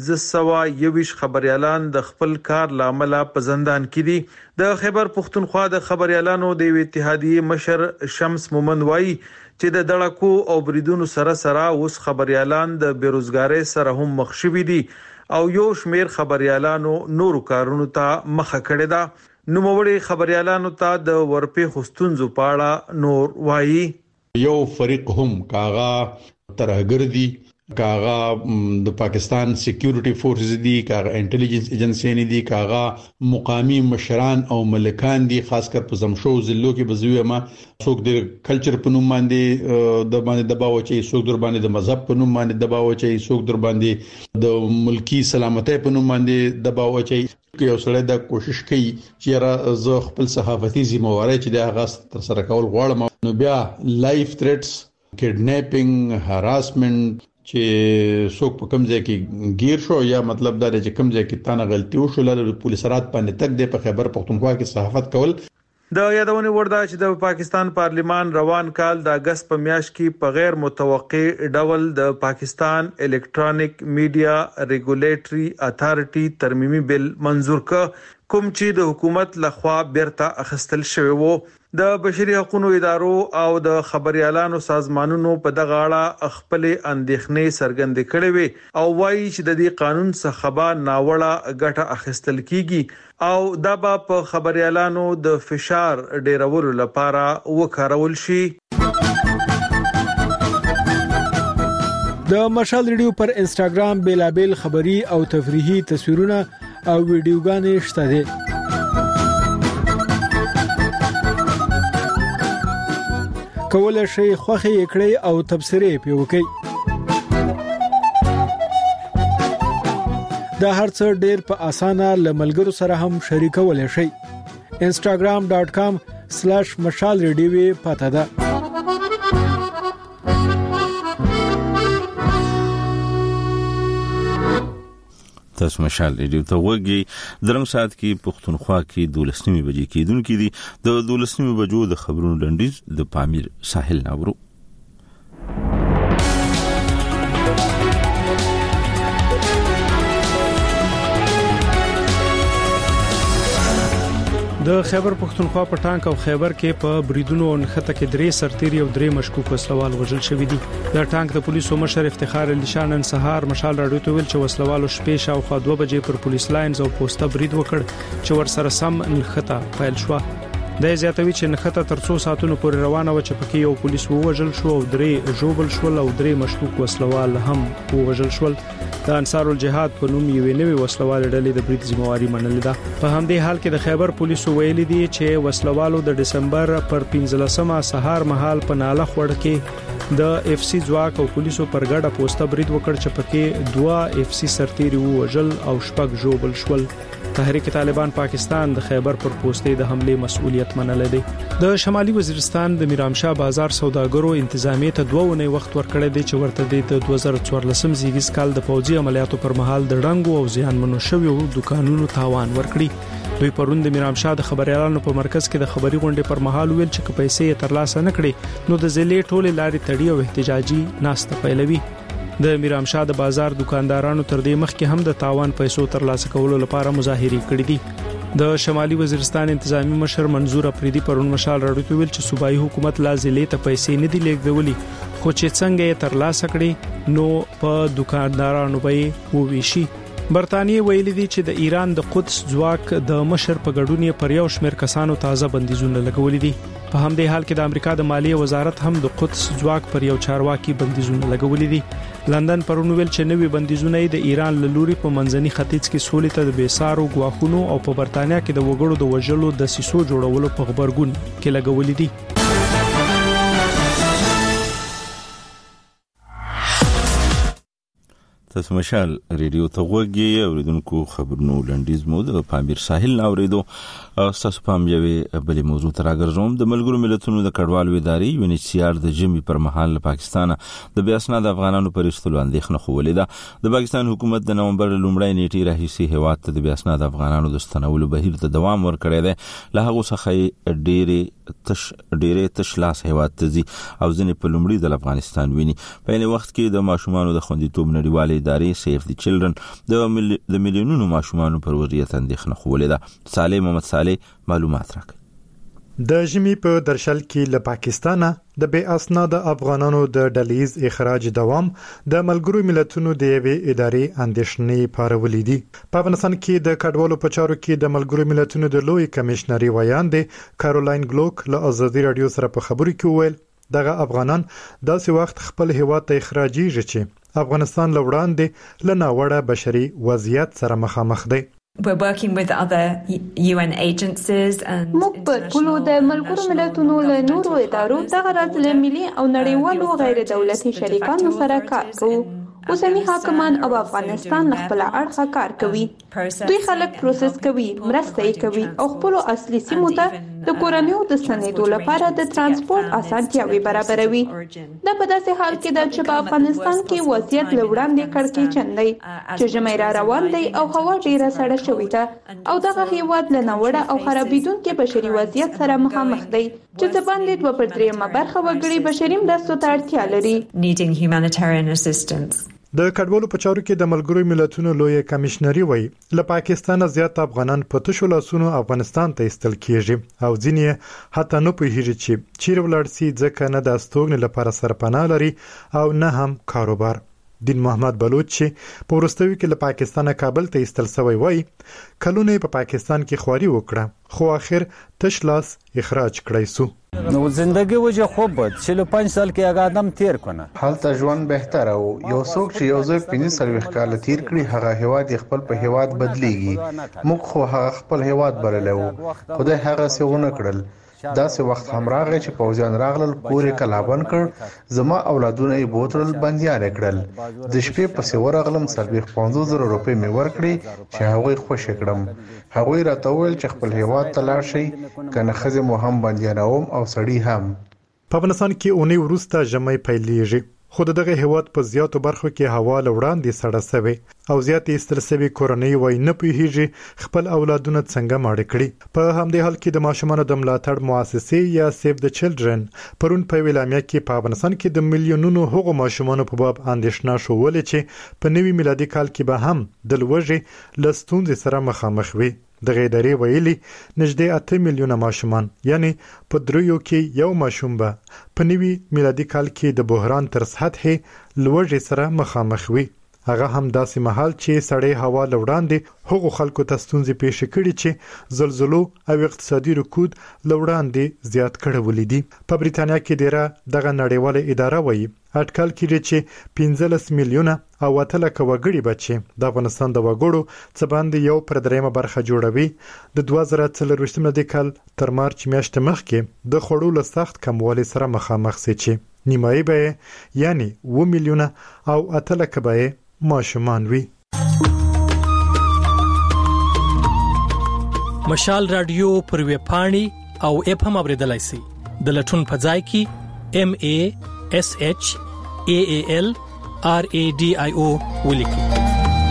1521 خبريالان د خپل کار لامل په زندان کې دي. د خیبر پختونخوا د خبريالانو د اتحادیې مشر شمس مومن وایي چې د دړکو او بریدونو سره اوس خبريالان د بیروزګارۍ سره هم مخ شوي دي او یو شمیر خبريالانو نورو کارونو ته مخه کړې ده. نوموړي خبريالانو ته د ورپې خستونزو پاړه نور وایي. یو فریق هم کاغا ترهګر دي، کاغا د پاکستان سکیورټي فورسز دي، کاغا انټيليجنس ایجنسی نه دي، کاغا مقامی مشران او ملکان دي، خاص کر په زمشو ضلعو کې بزوی ما څوک د کلچر په نوم باندې د باندې دباو چي، څوک در باندې د مذهب په نوم باندې دباو چي، څوک در باندې د ملکی سلامتۍ په نوم باندې دباو چي. یو سره د کوشش کوي چې را زه خپل صحافتي ذمہواری چې د اغاز تر سره کول غواړم، نو بیا لایف تھریټس، کډنیپینګ، هراسمنت چې څوک په کوم ځای کې گیر شو یا مطلب دا چې کوم ځای کې تانه غلطي وشو له پولیس رات باندې تک د په خیبر پختونخوا کې صحافت کول. د یادونه ورده چې د پاکستان پارلیمان روان کال د اگست په میاشت کې په غیر متوقع ډول د پاکستان الکترونیک میډیا ریګولیټري اتھارټي ترمیمي بل منزور ک، کوم چې د حکومت لخوا بیرته اخیستل شوی وو. د بشري حقوقو ادارو او د خبريالانو سازمانونو په دغه اړه خپل اندېښنې څرګندې کړې وي او وایي چې د دې قانون څخه به ناوړه ګټه اخیستل کیږي او دا به په خبريالانو د فشار ډیرولو لپاره وکارول شي. د مشال ریډیو پر انستګرام بیلابل خبری او تفریحي تصویرونه او ویډیوګانې شته دي. کولای شي خوخي کړئ او تبصره پی وکړئ. دا هرڅه ډېر په اسانه لملګرو سره هم شریکولای شئ. instagram.com/mashalradio پته ده. تاسو مشال ریډیو ته وګورئ. درنګ سات کې پښتونخوا کې 12 بجې کېدونکې دي. د 12 بجو د خبرونو لنډیز د پامیر ساحل ناورو. د خیبر پښتونخوا په ټانک او خیبر کې په بریدونو نښته کې 3 سرتیري او 3 مشکوک وسلوال وژل شوی دي. د ټانک د پولیسو مشر افتخار علي شاه نن سهار مشال راډیو ته ویل چې وسلوالو شپې شاوخوا 2 بجې پر پولیس لاینز او پوسټه برید وکړ چې ورسره سم نښته پیل شو. د زیاتوي چې نښته تر 2 ساعتونو پورې روانه و چې پکې یو پولیس ووژل شو او 3 ژوبل شول او 3 مشکوک وسلوال هم ووژل شول. د انصار الجهاد په نوم یو نوې وسلوال ډلې د برید ذمہواری منلې ده. په همدې حال کې د خیبر پولیسو ویلي دي چې وسلوالو د دسمبر پر 15مه سهار مهال په ناله خوړ کې د اف سی ځواک او پولیسو پر ګډه پوسټه برید وکړ چې پکې 2 اف سی سرتیري ووژل او 6 ژوبل شول. تحریک طالبان پاکستان د خیبر پر پوسټې د حمله مسؤلیت منلې دی. د شمالي وزیرستان د میرامشاه بازار سوداګرو انتظامیه ته 2 ونې وخت ورکړی دی چې ورته د 2014 زیږیز کال د پوځي عملیاتو پر مهال د ډنګو او زیانمنو شویو دکانونو تاوان ورکړي. دوی پرون د میرامشاه د خبريالانو په مرکز کې د خبري غونډې پر مهال ویل چې پیسې ترلاسه نکړي نو د ضلع ټوله لارې تړي او احتجاجي ناسته پیلوي. د میرامشاه د بازار دکاندارانو تر دې مخکې هم د تاوان پیسو ترلاسه کولو لپاره مظاهره کړې دي. د شمالي وزیرستان انتظامی مشر منظور اپریدي پرون مشال راډیو ته ویل چې صوبایي حکومت لا ضلع ته پیسې نه دي لیږدولې خو چې څنګه یې ترلاسه کړي نو په دکاندارانو به وویشي. برتانیې ویلي دي چې د ایران د قدس ځواک د مشر په ګډون پر یو شمېر کسانو تازه بندیزونه لګولي دي. په همدې حال کې د امریکا د مالیې وزارت هم د قدس ځواک پر یو چارواکي بندیزونه لګولي دي. لندن پرون ویل چې نوې بندیزونه د ایران له لوري په منځني ختیځ کې سولې ته د بیسارو غواخونو او په برتانیا کې د وګړو د وژلو د سیسو جوړولو په خبرګون کې لګولي دي. تاسو مشال ریډیو ته وګورئ اوریدونکو خبرونو لنډیز مو د پامیر ساحل اوریدو تاسو پام یوې بلې موضوع تر راګرځوم. د ملګرو ملتونو د کډوالو ادارې یو ان ایچ سی آر د جمی پر مهال پاکستان د بیا اسناد افغانانو پر استلو اندېښنه خولې ده. د پاکستان حکومت د نومبر لومړۍ نیټې راهیسې هیواد ته د بیا اسناد افغانانو د ستنولو بهیر ته دوام ورکړی دی. له هغه څخه ډېرې تش لاس هیواد ته ځي او ځنې په لومړي د افغانستان ویني. په یوه وخت کې د ماشومانو د خوندیتوب نړیوالې ادارې سیف دی چلډرن د میلیونونو ماشومانو پر وضعیت اندېښنه خولې ده. صالح محمد صالح معلومات راکړي. د ژمي په درشل کې له پاکستانه د بې اسناد افغانانو د ډلیز اخراج دوام د ملګرو ملتونو د یوې ادارې اندېښنې پارولې دي. په افغانستان کې د کډوالو په چارو کې د ملګرو ملتونو د لوی کمشنري ویاندې کارولاین ګلوک له ازادي رادیو سره په خبرو کې ویل دغه افغانان داسې وخت خپل هیواد ته اخراجيږي چې افغانستان له وړاندې له ناوړه بشري وضعیت سره مخامخ دی. We're working with other UN agencies and موږ په ټولو د ملګرو ملتونو له نورو ادارو دغه راز له ملي او نړیوالو غیر دولتي شریکانو سره کار کوو. اوسنی حاکمان او افغانستان خپل اړخه کار کوي. دوی خلک پروسس کوي، مرسته کوي او خپل اصلي سیمو ته د کورنیو د ستنېدو لپاره د ترانسپورت اسانتیاوي برابروي. دا په داسې حال کې ده چې په افغانستان کې وضعیت له وړاندې کړکېچن دی چې ژمی را روان دی او هوا ډیره سړه شوې ده او دغه هیواد له ناوړه او خرابېدونکي بشري وضعیت سره مخامخ دی چې څه باندې 2/3 برخه وګړي بشري مرستو ته اړتیا لري. د کډوالو په چارو کې د ملګرو ملتونو لوی کمشنري وایي له پاکستان زیات افغانان په تشو لاسونو افغانستان ته استل کیږي او ځینې حتی نه پوهیږي چې چیرې ولاړ سي ځکه نه د استوګنې لپاره سرپناه لري او نه هم کاروبار. دین محمد بلوچ چې په ورستوي کې له پاکستانه کابل ته استل سوی وایي کلونه په پاکستان کې خواري وکړه خو اخر تش لاس اخراج کړی سو. نو زندگی وجه خوب بود 45 سال کې هغه آدم تیر کنه حالت ژوند بهتر او یو څوک چې یو ځای 45 کال تیر کړي هغه هیواد خپل په هیواد بدلیږي. موږ خو هغه خپل هیواد برلو خدای هغه څونه کړل. داسې وخت هم راغی چې پوځیان راغلل کورې کلابن کړ زما اولادونه یې بوتل بنديان کړل. د شپې پسې ورغلم 50,000 روپۍ مې ورکړي چې هغه خوشی کړم. هغه راته وویل چې خپل هیواد ته لاړ شي کنه خزه مو هم بنديانوم او سړی هم. په افغانستان کې اونۍ وروسته ژمي پیلېږي خو دغه هیواد په زیاتو برخو کې هوا له وړاندې سړه سوي او زیاتې ستر سوي کورنۍ وای نه پیږي خپل اولادونه څنګه ماړه کړي. په همدې حال کې د ماشومانو د ملاتړ مؤسسې یا سیف د چلډرن پرون په ویلامیا کې په افغانستان کې د میلیونونو هغو ماشومانو په باب اندېښنه شوولې چې په نوي میلادي کال کې به هم د لوږې له ستونزې سره مخامخ وي. د ادارې ویلي نږدې 8 میلیونه ماشومان یعنی په دریو کې یو ماشوم به په نوي میلادي کال کې د بحران تر سطح لوړ سره مخامخ وي. هغه هم داسې مهال چې سړې هوا لوړاندې هغو خلکو ته ستونزې پیښ کړي چې زلزلو او اقتصادي رکود لوړاندې زیات کړولې دي. په بریتانیا کې ډیره دغه نړیواله اداره وایي اټکل کړي چې 15 میلیونه او 8 لک وګړي بچي د افغانستان د وګړو څخه باندې 1/3 برخه جوړوي. د 2024 کال تر مارچ میاشتې مخکې د خړو له سخت کموالي سره مخامخ سي چې نیمایي به یعنی 2 میلیونه او 8 لک به ماشومان وي. مشال رادیو پر ویب پاڼې او اپ هم اوریدلای شئ. د لټون په ځای کې MASHAALRADIO ولیکئ.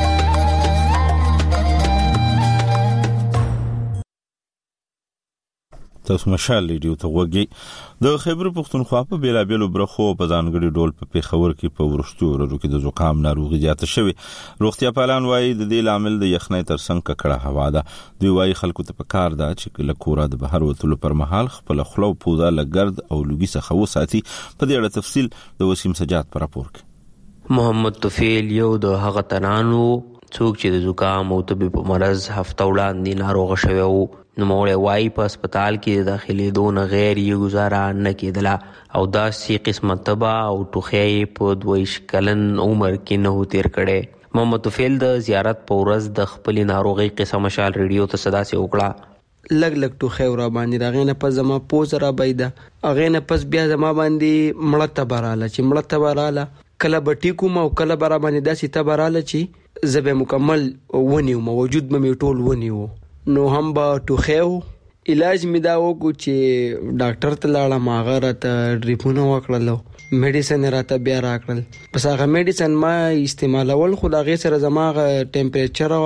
تاسو مشال ریډیو ته وګورئ. د خیبر پښتونخوا په بیلابیلو برخو په ځانګړي ډول په پیښور کې په ورشتو ورو کې د زکام ناروغي زیاته شوې. روغتیا پالان وایي د دې لامل د یخنۍ ترڅنګ ککړه هوا ده. دوی وایي خلکو ته پکار ده چې له کوره د بهر وتلو پر مهال خپل خلو پوزا لګرد او لوګي څخه وساتي. په دې اړه تفصیل د وسیم سجاد پر راپور کې. محمد طفیل یو د هغه تنانو څوک چې د زکام او تبي په مرز هفته وړاندې ناروغ شوی وو. نو موږ وايي په هسپتال کې د داخلي دون غیر یې گزاره نه کېدله او دا سی قسمه تبا او ټوخی په 22 کلن عمر کې نه تیر کړي. محمد طفیل د زیارت په ورځ د خپل ناروغي قصه مشال ریډیو ته صدا سي وکړه. لګ ټوخی ور باندې راغینه په زما پوز را بيده اغه نه پس بیا زما باندې مړه تبراله چې مړه تبراله کله بټی کوم او کله برا باندې داسې تبراله چې زبه مکمل ونیو موجود مې ټول ونیو. نو هم با ټوخیو علاج می دا وکړو چې ډاکټر ته لاړم هغه راته ډریپونه وکړل میډیسن راته بیا راکړل. پس هغه میډیسن ما استعمالول خو هغه سره زماغه ټمپریچر او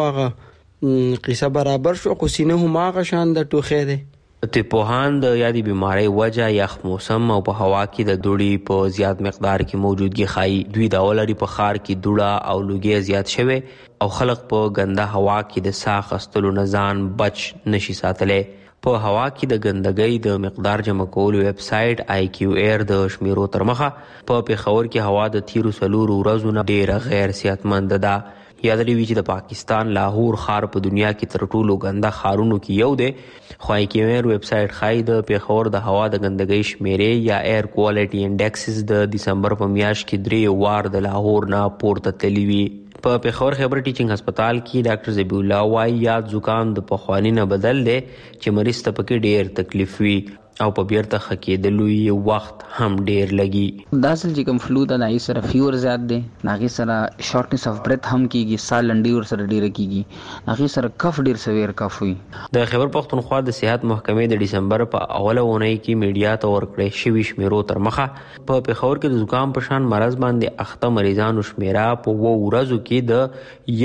هغه قصه برابر شو خو سینه هم هغه شان د ټوخی دی. ته پوهان د یادې بیماری وجه یخ موسم او په هوا کې د دوړې په زیات مقدار کې موجودګي خای. دوی د اولري په خار کې دوړه او لوګي زیات شوه او خلق په ګنده هوا کې د ساه خستلو نزان بچ نشي ساتلې. په هوا کې د ګندګۍ د مقدار جمع کول ویب سټ IQAir د شمیرو تر مخه په پیښور کې هوا د تیرو سلور ورځو نه ډیره غیر صحتمند ده. یادري وی چې د پاکستان لاهور ښار په دنیا کې تر ټولو ګنده ښارونو کې یو دی. خو IQAir ویب سټ خای د پیښور د هوا د ګندګۍ شمیرې یا ایر کوالټي انډیکسز د دسمبر په میاشت کې 3 وار د لاهور نه پورته تللی وی. په پیښور خیبر ټیچینګ هسپتال کې ډاکټر زبی الله وايي یاد زکام د پخوانی نه بدل دی چې مریض ته پکې ډیر تکلیف وي او په بیرته خکېدلو یې وخت هم ډیر لګي. دا اصل چې کوم فلو دا نای سره فیور زیات دی ناغي سره شارټنس اف بریث هم کیږي سال لنډي ور سره ډیر کیږي ناغي سره کف ډیر سویر کف وي. د خیبر پښتونخوا د صحت محکمې د دسمبر په اوله اونۍ کې میډیا ته ورکړې شوی شمیرو تر مخه په پیښور کې د زکام په شان مرز باندې اخته مریضانو شمیره په و ورځو کې د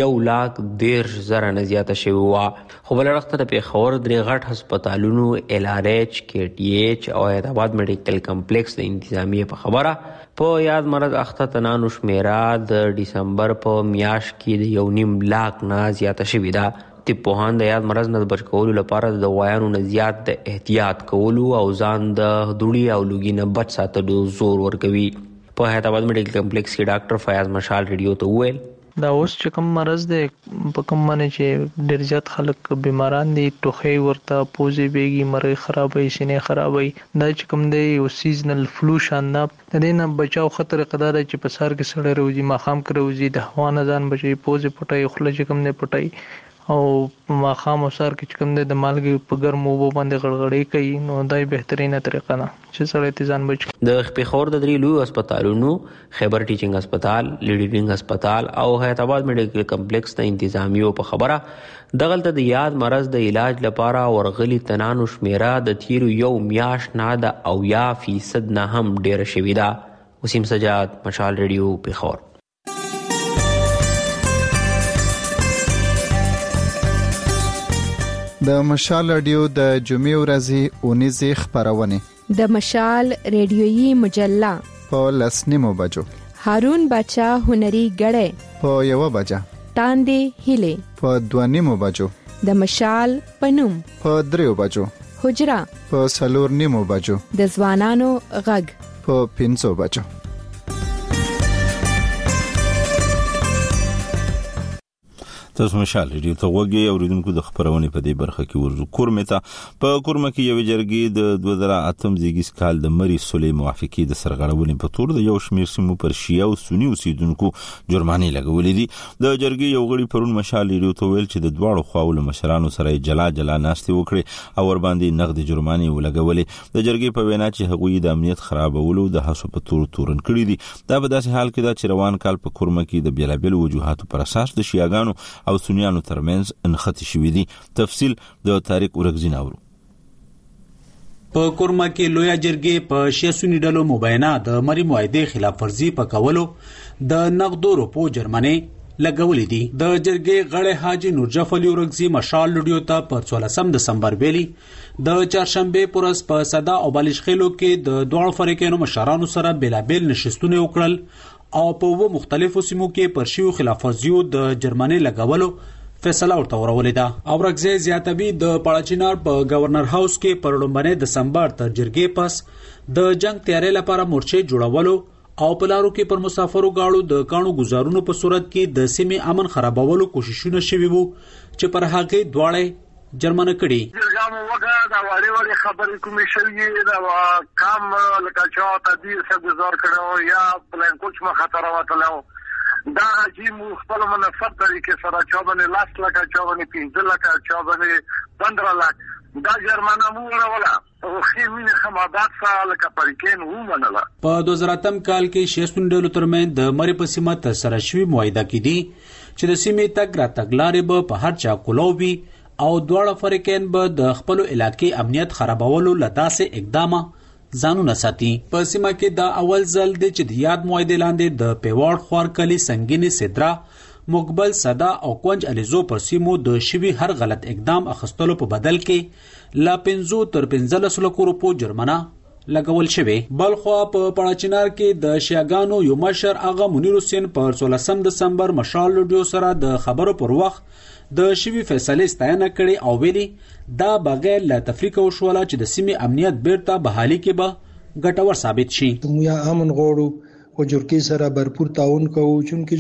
1,10,000 نه زیاته شوی و. خو بل وخت د پیښور درې غټ هسپتالونو LRH KTH او حیدرآباد میډیکل کمپلیکس د انتظامیه په خبره په یاد مرض اخته تنانو شمیره د دسمبر په میاشت کې د 1.5 لاک نه زیاته شوې ده. طب پوهان د یاد مرض نه بچ کولو لپاره د دوايانو نه زیات د احتیاط کولو او ځان د دوړي او لوګي نه بچ ساتلو زور ورکوي. په حیدرآباد میډیکل کمپلیکس کې ډاکټر فیاض مشال ریډیو ته وویل دا اوس چې کوم مرض دی په کوم باندې چې ډېر زیات خلک بیماران دي ټوخی ورته پوزې بیږي مرۍ خرابوي سینې خرابوي دا چې کوم دی یو سیزنل فلو شان ده. د دې نه بچاو خطر قدر دی چې په سر کې سړی روزي ماښام کې روزي د هوا نه ځان بچي پوزې پټي خوله چې کوم دی پټي او ماښام او سر کې چې کوم دی د مالګې په ګرمو اوبو باندې غړغړې کوي نو دا بهترینه طریقه ده چې سړی ته ځان بچي. د پیښور د درې لوی هسپتالونو خیبر ټیچینګ هسپتال لیډینګ هسپتال او حیدرآباد میډیکل کمپلیکس د انتظامیو په خبره دغلته د یاد مرض د علاج لپاره ورغلي تنانو شمیره د تیرو یو میاشت نه د 90% نه هم ډیره شوې ده. وسیم سجاد مشال ریډیو پیښور. د مشال رادیو د جمعې ورځې اونیزه خبرونه د مشال ریډیویي مجله په 10:30 بجو هارون بچا هنري غړې په 1 بجه تاندې هله په 2:30 بجو د مشال پنوم په 3 بجو، حجرا په 4:30 بجو، د ځوانانو غږ په 5 بجو. تاسو مشال ریډیو ته وګورئ او ریډونکو د خبرونه په دې برخه کې ورزو کورمه ته په کورمه کې یو جرګې د 2008 زیږیز کال د مری سولې موافقه د سرغړونې په تور د یو شمیر سیمو پر شیعه او سنی اوسیدونکو جرمانه لګولې دي. د جرګې یو غړي پرون مشال ریډیو ته ویل چې د دواړو خواولو مشرانو سره جلا ناستې وکړي او ور باندې نقد جرمانه ولګولې. د جرګې په وینا چې هغوی د امنیت خرابولو د حساب په تور تورن کړی دي. دا په داسې حال کې دا چې روان کال په کورمه کې د بیلابل وجوهاتو پر اساس د شیعاګانو او سنیانو ترمنځ انختی شوې دي. تفصیل د طارق اورګزی ناورو. په کورمه کې لویا جرګې په شیعه سنی ډلو مبینه د مری معاهده خلاف ورزي په کولو د نقدو روپو جرمانه لګولې دي. د جرګې غړی حاجی نورجف علي اورګزی مشال لډیو ته په 14 دسمبر ویلي د چهارشنبه پرز په صدا او بالش خېلو کې د دوه فریقونو مشرانو سره بیلابل نشستونه وکړل او په مختلفو سیمو کې پر شیو خلاف ورزیو د جرمانه لګولو فیصله ورته ورولې ده. اورګزی زیاتوي د پاړچینار په گورنر هاوس کې پر 2 دسمبر تر جرګې پس د جنگ تیارې لپاره مورچې جوړولو او په لارو کې پر مسافرو گاړو د کانو گزارونو په صورت کې د سیمې امن خرابولو کوششونه شوي وو چې پر هغه دواړه جرمانه کړي. جرګامو وګه دا وړي خبرې کومې شوې دا کام لکه چا تدبیر څه گزار کړو یا پلان کوچ ما خطر وتلو دا چې مختل منفر طریقې سره چا باندې لاس لکه چا باندې 15 لکه چا باندې 15 لک دا جرمانه مو ولا او خېمینه خمادات سره لکه پریکین و منله. په 2008 کال کې شیعه سنی ډلو ترمنځ د مری په سیمه تر سره شوی معاهده کې دي چې د سیمې تګ را تګلارې به په هر چا کولوي او دواړه فریقین به د خپل علاقې امنیت خرابولو لداسې اقدامه ځانونه ساتي. په سیمه کې دا اول ځل دی چې د یاد معاهده لاندې د پیواړ خوارکلی سنگینی سدرا مقبل صدا او کونج الیزو پر سیمو د شوی هر غلط اقدام اخستلو په بدل کې لا 15 تر 15 لک روپو جرمانه لګول شوی. بلخو په پاړچینار کې د شیعاګانو یو مشر اغا منیر حسین پر 16 دسمبر مشال لډیو سره د خبرو پر وخت د شوی فیصله ستاینه کړي او ویلي دا بغیر لا تفریق او شواله چې د سیمې امنیت بیرته بحالي کې به ګټور ثابت شي. موږ امن غوړو او جرګې سره भरपूर تعاون کوو چې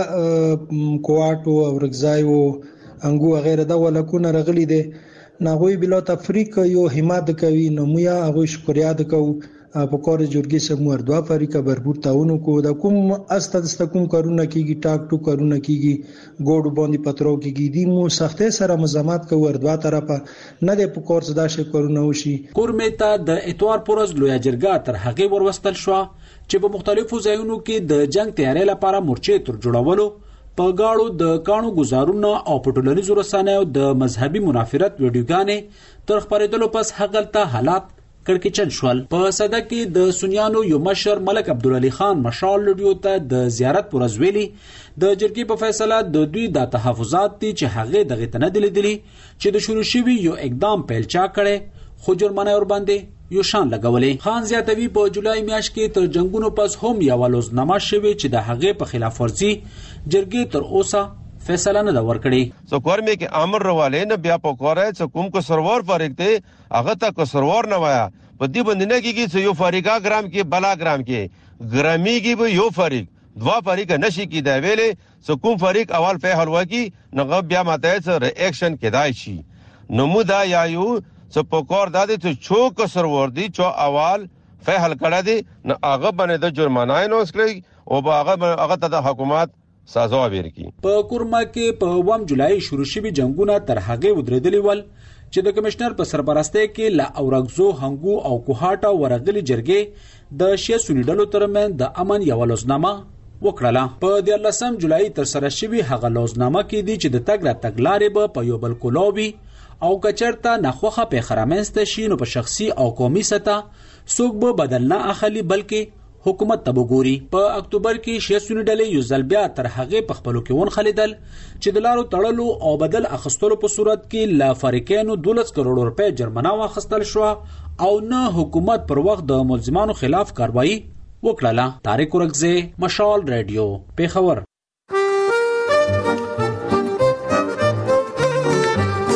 جرګه کواټو او رغزایو انګو غیره دا ولکونه رغلي دي ناغوی بلا تفریق یو حمایت کوي نو موږ هغه شکریا د کوو په کور جرګې سره مور دوا فریقه भरपूर تعاون کوو د کوم استدستکم کارونه کیږي ټاک ټو کارونه کیږي ګوډ باندې پترو کیږي دی مو سختي سره مزامات کوو ور طرفه نه د په کور صدا شي کارونه وشي. کورمه ته د اتوار پرز لویا جرګه تر هغه وروستل شو چې په مختلفو ځایونو کې د جنگ تیارې لپاره مورچې تر جوړولو په گاړو د کانو گزارونه او په ټولنیزو رسنیو د مذهبي منافرت ویډیوګانې تر خبرېدلو پس هغلته حالات کړکېچن شول. په صدا کې د سنیانو یو مشر ملک عبدالعلی خان مشال لډیو ته د زیارت پرز ویلي د جرګې په فیصله د دوی د تحفظات دي چې هغه دغه تنه دي چې د شروع شوی یو اقدام پیلچا کړي خو جرمانه ور باندې یو شان لګولې. خان زیاتوي په جولای میاشت کې تر جنگونو پس هم یو لوزنامه شوی چې د هغه په خلاف ورزي جرګې تر اوسه فیصله نه دا ورکړي. سو کورمه کې امر رواله نه بیا په کوره چې کوم کو سرور فارغ ته هغه ته کو سرور نه وایا په دې باندې نه کېږي یو فارغا ګرام کې بلا ګرام کې ګرامي کې به یو فارغ دوا فارغ نشي کې دا ویلې سو کوم فارغ اول په حلوا کې نه بیا ماته سره ریاکشن کېدای شي نمودا یا یو سپوکور دادی تو چو کسر وردی چو اول فیحل کړه دی نه هغه باندې د جرمانه نو اسکلی او هغه ته د حکومت سازا ورکی. په کورما کې په 1 جولای شروع شوی جنگونه تر هغه ودرېدلی ول چې د کمشنر په سرپرستی کې لا اورګزو هنګو او کوهاټا ورغلي جرګې د شیعه سنی ډلو ترمن د امن یو لوزنامه وکړه. په 13 جولای تر سره شوی هغه لوزنامه کې دی چې د تګ را تګلارې به په یو بل کولوي او کچرته نخوخه په خرامنسته شي نو په شخصي او قومي سطح څوک به بدل نه اخلي بلکې حکومت ته وګوري. په اکتوبر کې شیعه سنی ډلې یو ځل بیا تر هغه په خپلو کې ون خلیدل چې د لارو تړلو او بدل اخستلو په صورت کې لا فریقینو 12 کروڑ روپے جرمانه واخستل شو او نه حکومت پر وخت د ملزمانو خلاف کاروایی وکړه. طارق اورګزی مشال رادیو پیښور.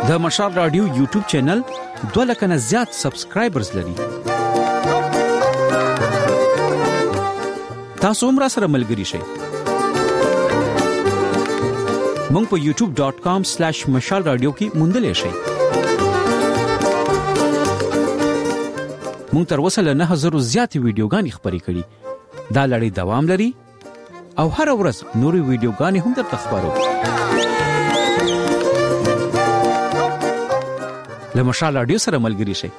د مشال رادیو یوټیوب چینل 2 لک نه زیات سبسکرایبرز لري. تاسو هم را سره ملګري شئ. مونږ په youtube.com/مشال رادیو کې موندلې شئ. مونږ تر اوسه له 9000 زیاتې ویډیوګانې خپرې کړې. دا لړۍ دوام لري او هر ورځ نورې ویډیوګانې هم درته خبرو. له مشال رادیو سره ملګري شئ.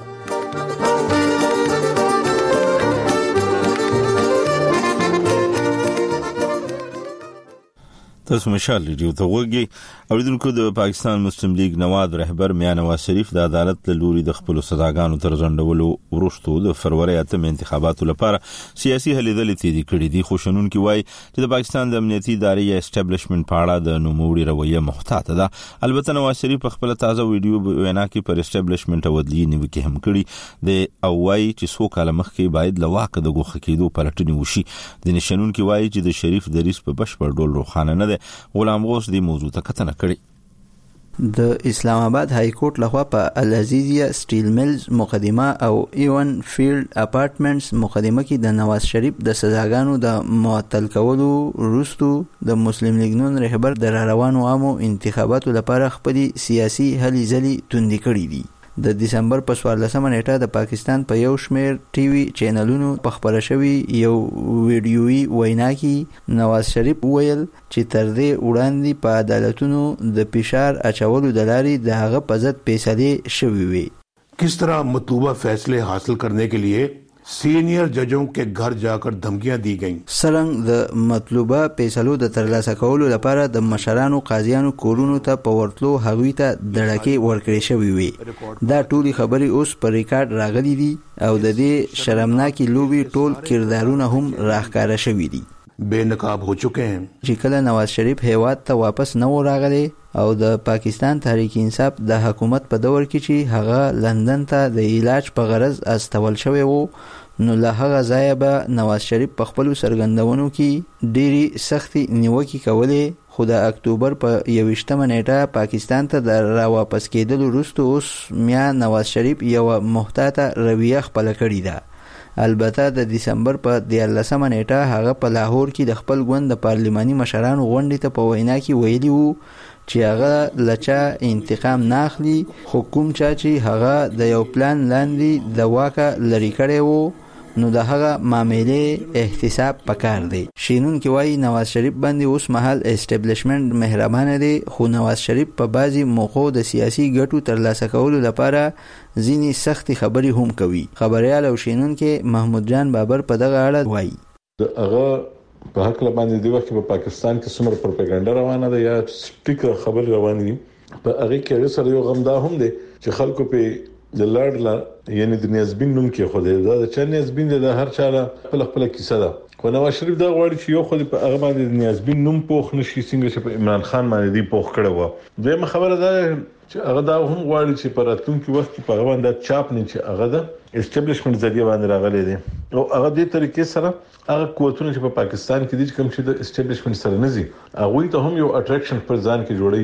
تاسو مشال رادیو ته وګورئ. اوریدونکو د پاکستان مسلم لیگ نواب رهبر میاں نواز شریف د عدالت له لوري د خپل سزاګانو تر ځنډولو وروسته د فروری 8 انتخاباتو لپاره سیاسي هلې ځلې تیری کړې دي. خو شنونکي وایي چې د پاکستان د امنیتي ادارې یا اسټابلیشمنت په اړه د نوموړي رویه محتاط ده. البته نواز شریف په خپل تازه ویډیو وینا کې پر اسټابلیشمنت او عدلیې نیوکې هم کړې دي او وایي چې څو کال مخکې باید له واک د ګوښه کېدو پلټنې وشي. د نشنونکي وایي چې د شریف دریس په بشپړ ډول روښانه نه ده. غلام غوث دی موضوع ته کتنه کړې. د اسلام آباد های کورټ لخوا په العزیزیه سټیل ملز مقدمه او ایون فیلډ اپارټمنټس مقدمه کې د نواز شریف د سزاګانو د معطل کولو وروسته د مسلم لیگ نون رهبر د روانو عامو انتخاباتو لپاره خپل سیاسي هلې ځلې توندې کړې دي. د دسمبر په 14 نیټه د پاکستان په یو شمېر ټي وي چینلونو په خبره شوی یو ویډیويي وینا کې نواز شریف ویل چې تر دې وړاندې په عدالتونو د فشار اچولو د لارې د هغه په ضد فیصلې شوې وي. किस तरह मतलूबा फैसले हासिल करने के लिए सीनियर जजों के घर जाकर धमकियां दी गईं. څنګه د مطلوبه فیصلو د ترلاسه کولو لپاره د مشرانو قاضیانو کورونو ته په ورتلو هغوی ته دړکې ورکړې شوې وي. دا ټولي خبرې اوس په ریکارډ راغلي دي او د دې شرمناکي لوبي ټول کردارونه هم راښکاره شوي دي. بے نقاب हो चुके हैं. چې کله نواز شریف هیواد ته واپس نه و راغلی او د پاکستان تحریک انصاف د حکومت په دور کې چې هغه لندن ته د علاج په غرض استول شوی وو نو له هغه ځایه به نواز شریف په خپل سرګندونو کې ډېری سختي نیوکې کولې. خو د اکتوبر په 21 نیټه پاکستان ته د را واپس کېدلو وروسته اوس میاں نواز شریف یو محتاطه رویه خپل کړې ده. البته د دسمبر په 13 نیټه هغه په لاهور کې د خپل ګوند د پارلماني مشرانو غونډې ته په وینا کې ویلي وو چې هغه لچا انتقام ناخلي خو کوم چا چې هغه د یو پلان لاندې د واکه لری کړي وو نو د هغه معاملې احتساب پکار دی. شینون کې وایي نواز شریف باندې اوس مهال اسټابلیشمنت مهربانه دی خو نواز شریف په بعضي موقعو د سیاسي ګټو ترلاسه کولو لپاره ځینې سختي خبرې هم کوي. خبريال او شینون کې محمود جان بابر په دغه اړه وایي هغه په حق لباندې دی وخت په پاکستان کې څومره پروپاګاندا روانه ده یا سټیک خبر روانه دي په هغه کې سره یو غمدا هم دی چې خلکو په د لړلا یعنی د نیازبین نوم کې خو دا د چا نیازبین د هر چا خپل کیسه ده. خو نواز شریف دا غواړي چې یو خو په هغه باندې د نیازبین نوم پوښ نشي څنګه چې په عمران خان باندې دی پوښ کړو. دغه خبره ده چې هغه دا هم غواړي چې په راتلونکي وخت کې په هغه باندې چاپ نه چې هغه د اسټابلیشمنت ذریعہ باندې راغلي دي او هغه دې طریقې سره هغه قوتونه چې په پاکستان کې دي کوم چې د اسټابلیشمنت سره نزي هغه ته هم یو اټریکشن پر ځان کې جوړي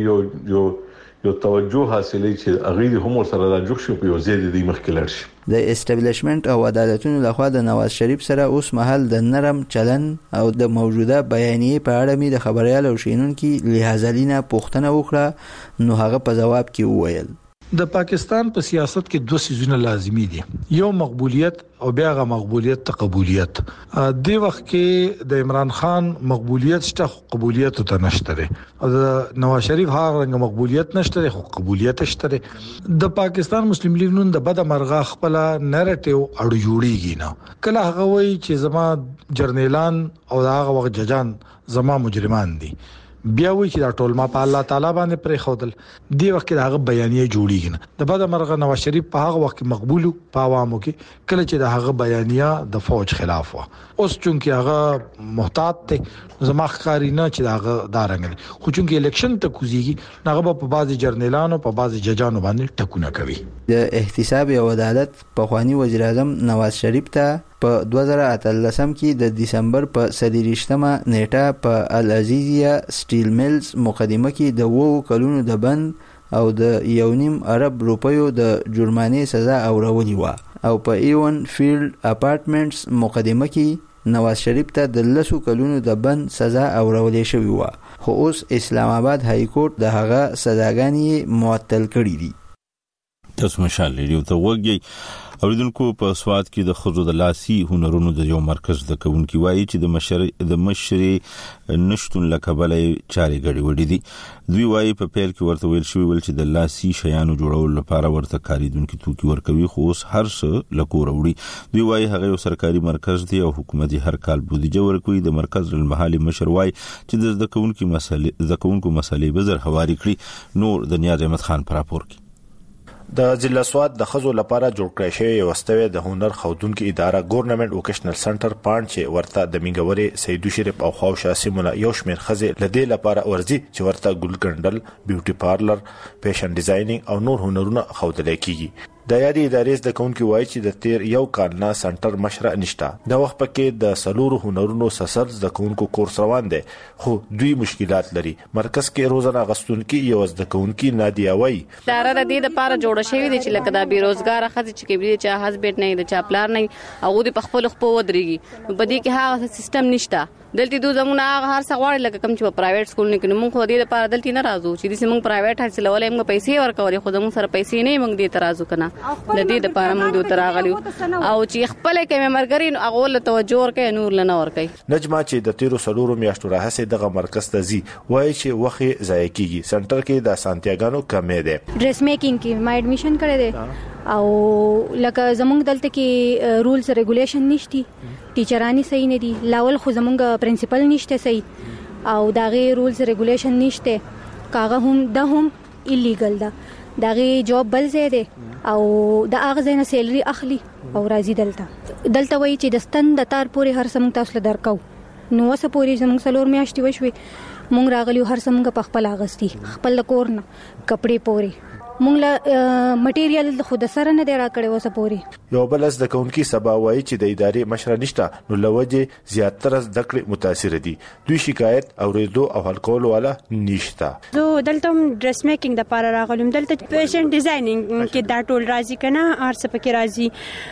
یو توجه حاصلې چې هغه هم سره راجوخ شي په یو زیاده دی مخکې لړ شي. د اسټابلیشمنت او عدالتونو لخوا د نواز شریف سره اوس مهال د نرم چلن او د موجوده بیانیې په اړه می د خبريال او شینونکو لحاظلینا پوښتنه وکړه نو هغه په جواب کې وویل د پاکستان په سیاست کې دوه سيزونه لازمي دي. یو مقبولیت او بیا غو مقبولیت ته قبولیت. د وخت کې د عمران خان مقبولیت شته قبولیت ته نشته او د نواز شریف هغه رنګ مقبولیت نشته خو قبولیت شته. د پاکستان مسلم لیگ نن د بد مرغه خپل نریټیو اړو جوړیږي نه کله هغه وایي چې زما جرنیلان او هغه وخت ججان زما مجرمان دي بیا وی چې دا ټول ما په الله تعالی باندې پرې خودل دی وخت هغه بیانیه جوړیږي نه د بد مرغه نواز شریف په هغه وخت مقبولو په عوامو کې کله چې دا هغه بیانیه د فوج خلاف و اوس چونکی هغه محتاط ته زما ښکاری نه چې هغه دارنګ خو چونکی الیکشن ته کوزيږي هغه په بعضي جرنیلانو په بعضي ججانو باندې ټکونه کوي. د احتساب او عدالت په خواني وزیر اعظم نواز شریف ته په 2013 کې د دسمبر په 23 نیټه په العزیزیه سټیل ملز مقدمه کې د 2 کلونو د بند او د 1.5 ارب روپیو د جرمانې سزا اورولې و او په ایون فیلډ اپارټمنټس مقدمه کې نواز شریف ته د 10 کلونو د بند سزا اورولې شوې و، خو اوس اسلام آباد های کورټ د هغه سزاګانې معطل کړې دي. تاسو مشال ریډیو ته وګورئ. اوریدونکو په سواد کې د خزو د لاسي هنرونو د یو مرکز د کوونکی وایي چې د مشري نشټون لکبلې چاري غړي وړي دي. دوی وایي په پیل کې ورته ویل شوی ول چې د لاسي شیانو جوړولو لپاره ورته کاریدونکو توکي ورکوي، خو اوس هر څه لکور وړي. دوی وایي هغه یو سرکاري مرکز دی او حکومت هر کال بودیجه ورکوي. د مرکز المحلي مشر وایي چې د کوونکی مسلې بزر حوالی کړي. نور د نیاز احمد خان پر راپور کې د ضلع سواد د خزو لپاره جوړ کړی شوی یو استوي د هنر خودونکو اداره ګورنمنت ووکیشنل سنټر پاند چې ورته د منګوري سیدو شریف او خوشا سیمونه یو شمیر خزه لدی لپاره ورزي چې ورته ګل ګندل، بیوټي پارلر، فیشن ډیزاینینګ او نور هنرونه خودل کیږي. د یادي ادارې د کونکو وایي چې د تیر یو کال نه سنټر مشره نشته. د وخت پکې د سلورو هنرونو سسر د کونکو کورس روان دي، خو دوی مشکلات لري. مرکز کې روزانه غستونکو یو د کونکو نادیا وایي اداره د دې لپاره جوړه شوې دي چې لکه د بیروزګار خځې چې کېږي چې هسبند نه د چاپلار نه او د خپل خپل ودرېږي. په دې کې هغه سیستم نشته. دلته دوی زمونه هر څه غواړي لکه کوم چې په پرایویټ سکول نه کې موږ خو دې لپاره دلته نه راځو چې دې موږ پرایویټ هڅه لولې موږ پیسې ورکولې، خو موږ سره پیسې نه موږ دې ترازو کنه. د دې لپاره موږ دوی تراغلی او چې خپل کې مرګرین هغه له توجه ورکې نور لنه ورکې. نجما چې د تیرو سلورو میاشتو راهسه دغه مرکز ته زی وایي چې وخت ضایع کیږي. سنټر کې د سانتیاګانو کمې ده. ډریس میکینګ کې ما اډمیشن کړی دی او لکه زمونږ دلته کې رولز ریګولیشن نشتی، ټیچرانی صحیح نه دي، لاول خو زمونږ پرنسپل نشته صحیح او داغه رولز ریګولیشن نشته، کاغه هم د هم ایلیګل ده، داغه جواب بل ځای دی او د هغه ځای نه سیلري اخلي او راځي دلته وایي چې د ستن د تار پورې هر سم تاسو درکو. نو وسه پورې زمونږ سلور میاشتې وشوي مونږ راغلیو هر سم په خپل اغستی خپل کور نه کپڑے پورې مونږ له مټیریال خود سره نه دی راکړی وسه پوري. یو بلس د کونکي سبا وایي چې د ادارې مشره نشته نو لوجه زیاتره د کړې متاثر دي. دوی شکایت اوریدو او حل کولو والا نشته. زه دلته ډریس میکینګ د لپاره راغلم، دلته فیشن ډیزاینینګ کې دا ټول راځي کنه، هر څه پکې راځي،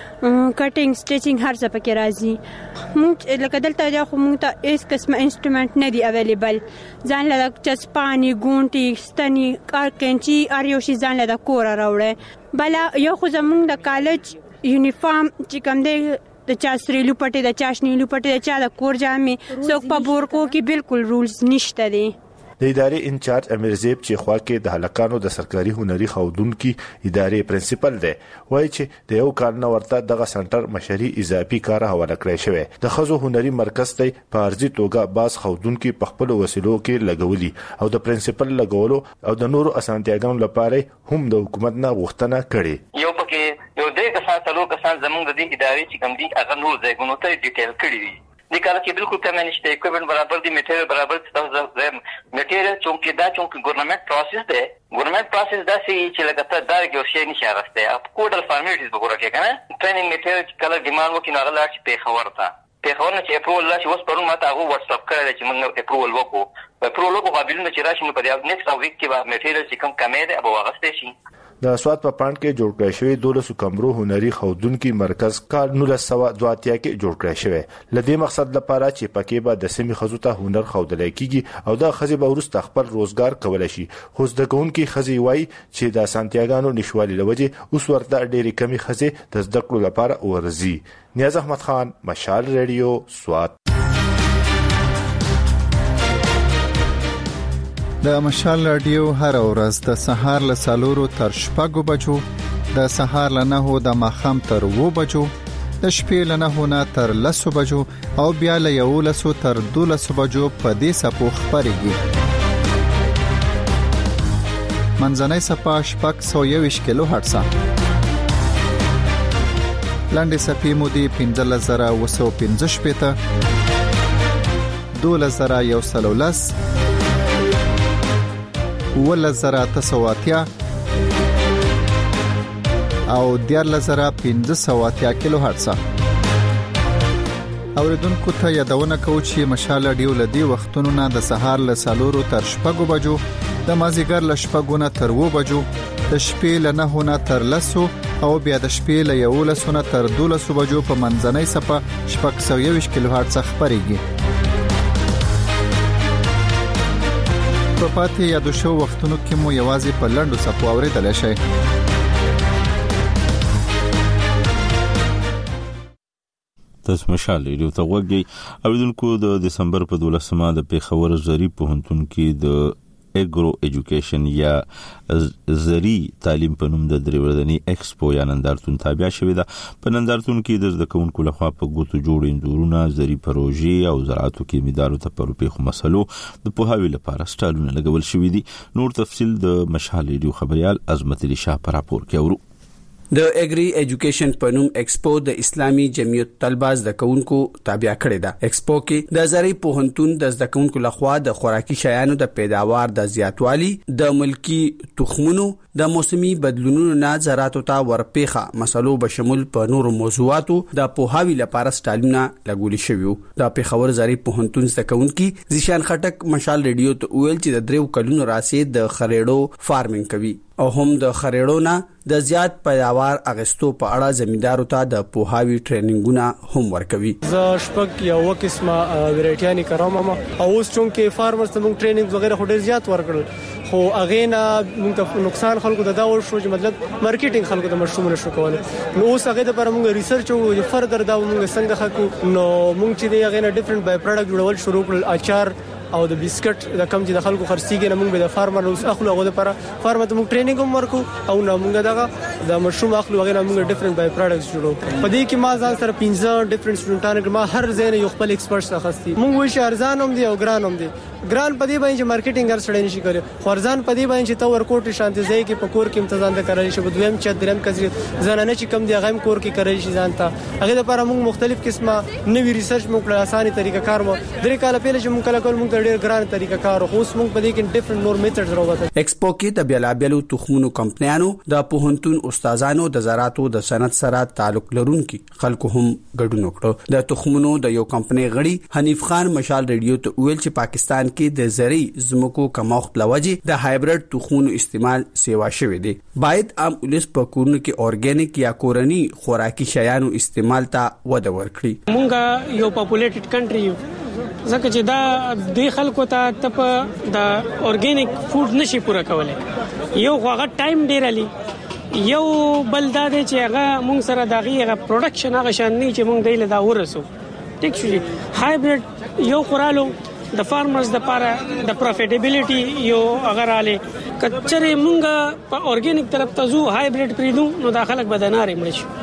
کټینګ سټیچینګ هر څه پکې راځي. مونږ لکه دلته دا خو مونږ ته هیڅ قسمه انسټرومنت نه دی اویلیبل، ځان له چسپانی ګونټي ستنی کار کینچی ار یو شي ځان له کور راوړې. بل یو خو زمونږ د کالج یونیفارم چې کوم دی د چا سریلو پټي د چا شنیلو پټي د چا د کور جامې څوک په بورکو کې بالکل رولز نشته دي. د ادارې انچارج امیر زیب چې خوا کې د هلکانو د سرکاري هنري خودونکو ادارې پرنسپل دی وایي چې د یو کال نه ورته دغه سنټر مشري اضافي کار حواله کړی شوی. د خزو هنري مرکز ته په ارزي توګه باز خودونکو په خپل وسیلو کې لګولي او د پرنسپل لګولو او د نورو اسانتیاګانو لپاره هم د حکومت نه غوښتنه کړې. یو پکې یو دې کسان څلور کسان زمونږ د دې ادارې چې کوم دي هغه نور ځایونو ته ډیټیل کړی دي. د کار کې بالکل کم نشته، اکوپمنٹ برابر دي، میټیریال برابر دي. میټیریال چونکه ګورنمنت پروسس دی، ګورنمنت پروسس دا چې لکه ته دا یو شی نشه راځي اپ کوډل فارمیټیز وګورئ کنه. ټریننګ میټیریال کله ډیماند وکړي نو هغه لاړ شي پیښور نه چې اپروول راشي. اوس پرون ماته هغه واتس اپ کړی چې موږ اپروول وکړو، اپروول وکړو قابلیت چې راشي نو په دې نیکسټ ویک کې به میټیریال چې کوم کمې ده به واغستې شي. د سواد په پاند کې جوړ کړی شوی 12 کمرو هنري خودونکو مرکز کال 1982 کې جوړ کړی شوی لدې مقصد لپاره چې پکې به د سیمې خزو ته هنر خودل کیږي او د خزي به ورسته خپل روزګار کولای شي. خو د کونکو خزي وای چې د سانتیاګانو نشوالي لوجه اوس ورته ډېری کمی خزي د زده کړو لپاره ورزي. نیاز احمد خان، مشال ریډیو، سواد. د مشال رادیو هر ورځ د سهار له 4 تر 6 بجو، د سهار له 9 د ماخام تر 2 بجو، د شپې له 9 تر 10 بجو او بیا له 11 تر 12 بجو په دې سپو خبريږي. منځنۍ سپا 621 کیلو هرتز، لاندې سپې مودي 15115 12110 ولزراتسواتیا او 14500 کیلو هرتز. اوریدونکو ته یادونه کوم چې مشال رادیو لدی وختونو نه د سهار له 4 تر 6 بجو، د مازیګر له 6 نه تر 9 بجو، د شپې له 9 نه تر 10 او بیا د شپې له 11 نه تر 12 بجو په منځنۍ صفه 620 کیلو هرتز خبريږي. په پاتې یادو شو وختونو کې مو یوازې په لندو صفو اوریدل شي. تاسو مشال ریډیو ته وګورئ. اوریدونکو د دسمبر په 12مه د پیښور زری پوهنتون کې د اګرو ایجوکیشن یا زری تعلیم په نوم د دریوردنی ایکسپو یا نندارتون تابع شوې ده. په نندارتون کې د زده کوونکو لخوا په ګوتو جوړ اندورونه، زری پروژې او زراعتو کې میدارو ته پر پیښو مسلو د پوهاوی لپاره سټالونه لګول شوې دي. نور تفصیل د مشال ریډیو خبريال عظمت علي شاه پر راپور کې اورو. د اګری ایجوکیشن په نوم ایکسپو د اسلامي جمعیت طلبه زده کوونکو تابع کړی ده. ایکسپو کې د زری پوهنتون د زده کوونکو لخوا د خوراکي شیانو د پیداوار د زیاتوالي، د ملکی تخمونو، د موسمي بدلونونو نه زراعت ته ورپېخه مسلو بشمول په نورو موضوعاتو د پوهاوی لپاره سټالونه لګول شوی. د پیښور زری پوهنتون زده کوونکي زیشان خټک مشال ریډیو ته ویل چې د دریو کلونو راسي د خریړو فارمینګ کوي او هم د خریړو نه د زیات پیداوار اغستو په اړه زمیندارو ته د پوهاوی ټریننګونه هم ورکوي. ز شپږ یو قسمه ویرایټیانی کوم او اوس چونکې فارمرز ته موږ ټریننګ وغیرہ خو ډیر زیات ورکړل، خو اغه نه موږ ته نقصان خلکو ته دا ور شو چې مطلب مارکیټینګ خلکو ته مشروم نشو کولای. نو اوس هغه د پر موږ ریسرچ او فردر دا موږ څنګه خکو نو موږ چې دی هغه نه ډیفرنٹ بای پروډکټ جوړول شروع کړل. اچار او د بسکټ د کم چې د خلکو خرڅيږي نه موږ به د فارمر اوس اخلو هغه لپاره فارمر ته موږ ټریننګ هم ورکو او نه موږ دغه د مشروم اخلو هغه نه موږ ډیفرنٹ بای پروډکټس جوړو. په دې کې ما ځان سره 15 ډیفرنٹ سټوډنټانو ما هر ځای نه یو خپل ایکسپرټس اخستي. موږ وایي چې ارزان هم دي او ګران هم دي. ګران په دې باندې چې مارکیټینګ هر سړی نشي کوي، خو ارزان په دې باندې چې تو ورکوټ شانتي ځای کې په کور کې امتحان د کارای شي. په دویم چې دریم کزي زنانه چې کم دی هغه کور کې کارای شي ځانته. هغه لپاره موږ مختلف قسمه نوې ریسرچ موږ په اسانه طریقه کار مو درې کال پهله چې موږ کله کول موږ ډېر ګران طریقه کار خو اوس موږ په دې کې ډیفرنٹ نور میتھډز راوته. ایکسپو کې د بیلابیلو تخمونو کمپنیانو، د پوهنتون استادانو، د زراعتو د صنعت سره تعلق لرونکي خلکو هم ګډون وکړ. د تخمونو د یو کمپنی غړي حنیف خان مشال ریډیو ته ویل چې پاکستان کې د زری زمکو کماخت لوجه د هایبرډ تخمونو استعمال سیوا شوی دی. باید عام ولس په کورونو کې اورګانیک یا کورنی خوراکي شیانو استعمال ته وده ورکړي. مونږ یو پاپولیټډ کنټری یو ځکه چې دا د خلکو ته تپ د اورګانیک فود نشي پوره کولای. یو هغه ټایم ډیر علي، یو بل دا دی چې هغه مونږ سره دغه پروډکشن هغه شان نه چې مونږ دیله دا ورسو. ټیک شو. هایبرډ یو خورالو د فارمرز د لپاره د پروفیټیبিলিټي یو اگر आले کچره مونږه په اورګانیک طرف ته زو هایبرډ پریدو نو د خلک بدناري مړ شي.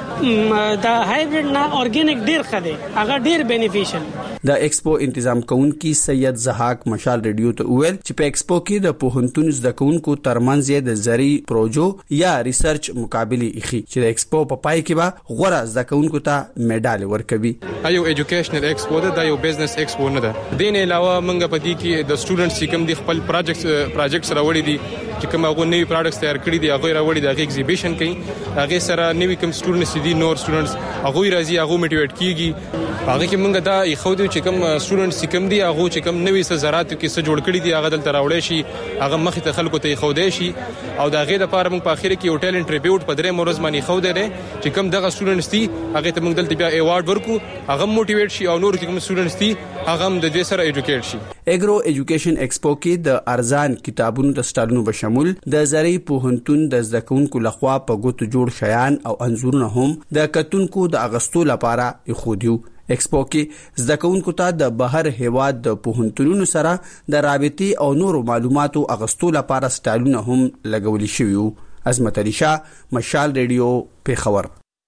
دا هایبرډ نه اورګانیک ډیر خده هغه ډیر بینیفیشل. د ایکسپو انتظام کوونکی سید زحاک مشال ریډیو ته ویل چې په ایکسپو کې د پوهنتون زده کوونکو ترمنځ د زری پروژو یا ریسرچ مقابله اخی چې د ایکسپو په پای کې به غوړه زده کوونکو ته میډال ورکوي. ایو ایجوکیشنل ایکسپو ده، یو بزنس ایکسپو نه ده. دین علاوه موږ په دې کې د سټوډنټس کوم دي خپل پروجیکټس راوړي دي چې کوم هغه نوی پروډکټس تیار کړی دي هغه راوړي د ایگزیبیشن کوي. هغه سره نوی کوم سټوډنټس دي نور سټوډنټس هغه راځي هغه موټیویټ کیږي. هغه کې موږ دا یو خو چې کوم سټوډنټس کوم دي هغه چې کوم نوې زراعت کې څه جوړ کړی دي هغه دلته راوړی شي، هغه مخې ته خلکو ته خو دی شي او دا غي د لپاره موږ په اخر کې یو ټیلنت ټریبیوټ په درې مورز باندې خو دی چې کوم دغه سټوډنټس دي هغه ته موږ دلته بیا ایوارډ ورکو، هغه موټیویټ شي او نور کوم سټوډنټس دي هغه هم د دې سره ایجوکیټ شي. اګرو ایجوکیشن ایکسپو کې د ارزان کتابونو د سټالونو بشمول د زری پوهنتون د زده کوونکو لخوا په ګوتو جوړ شیان او انزورونه هم د کتونکو د اغستو لپاره خودیو. ایکسپو کې زده کوونکو ته د بهر هیواد د پوهنتونونو سره د رابطې او نورو معلوماتو اغستو لپاره سټالونه هم لګول شوی. عظمت علي شاه مشال ریډیو پیښور.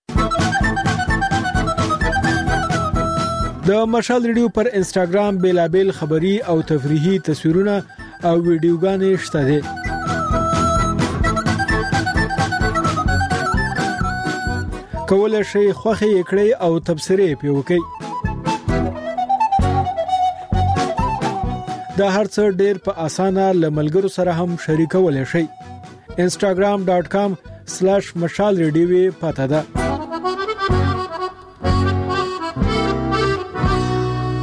د مشال ریډیو پر انسټاګرام بیلابل خبری او تفریحي تصویرونه او ویډیوګانې شته دي. کولای شئ خوښي کړئ او تبصرې پې وکړئ. دا هرڅه ډېر په اسانه لملګرو سره هم شریکولای شئ. instagram.com/mashalradio پته ده.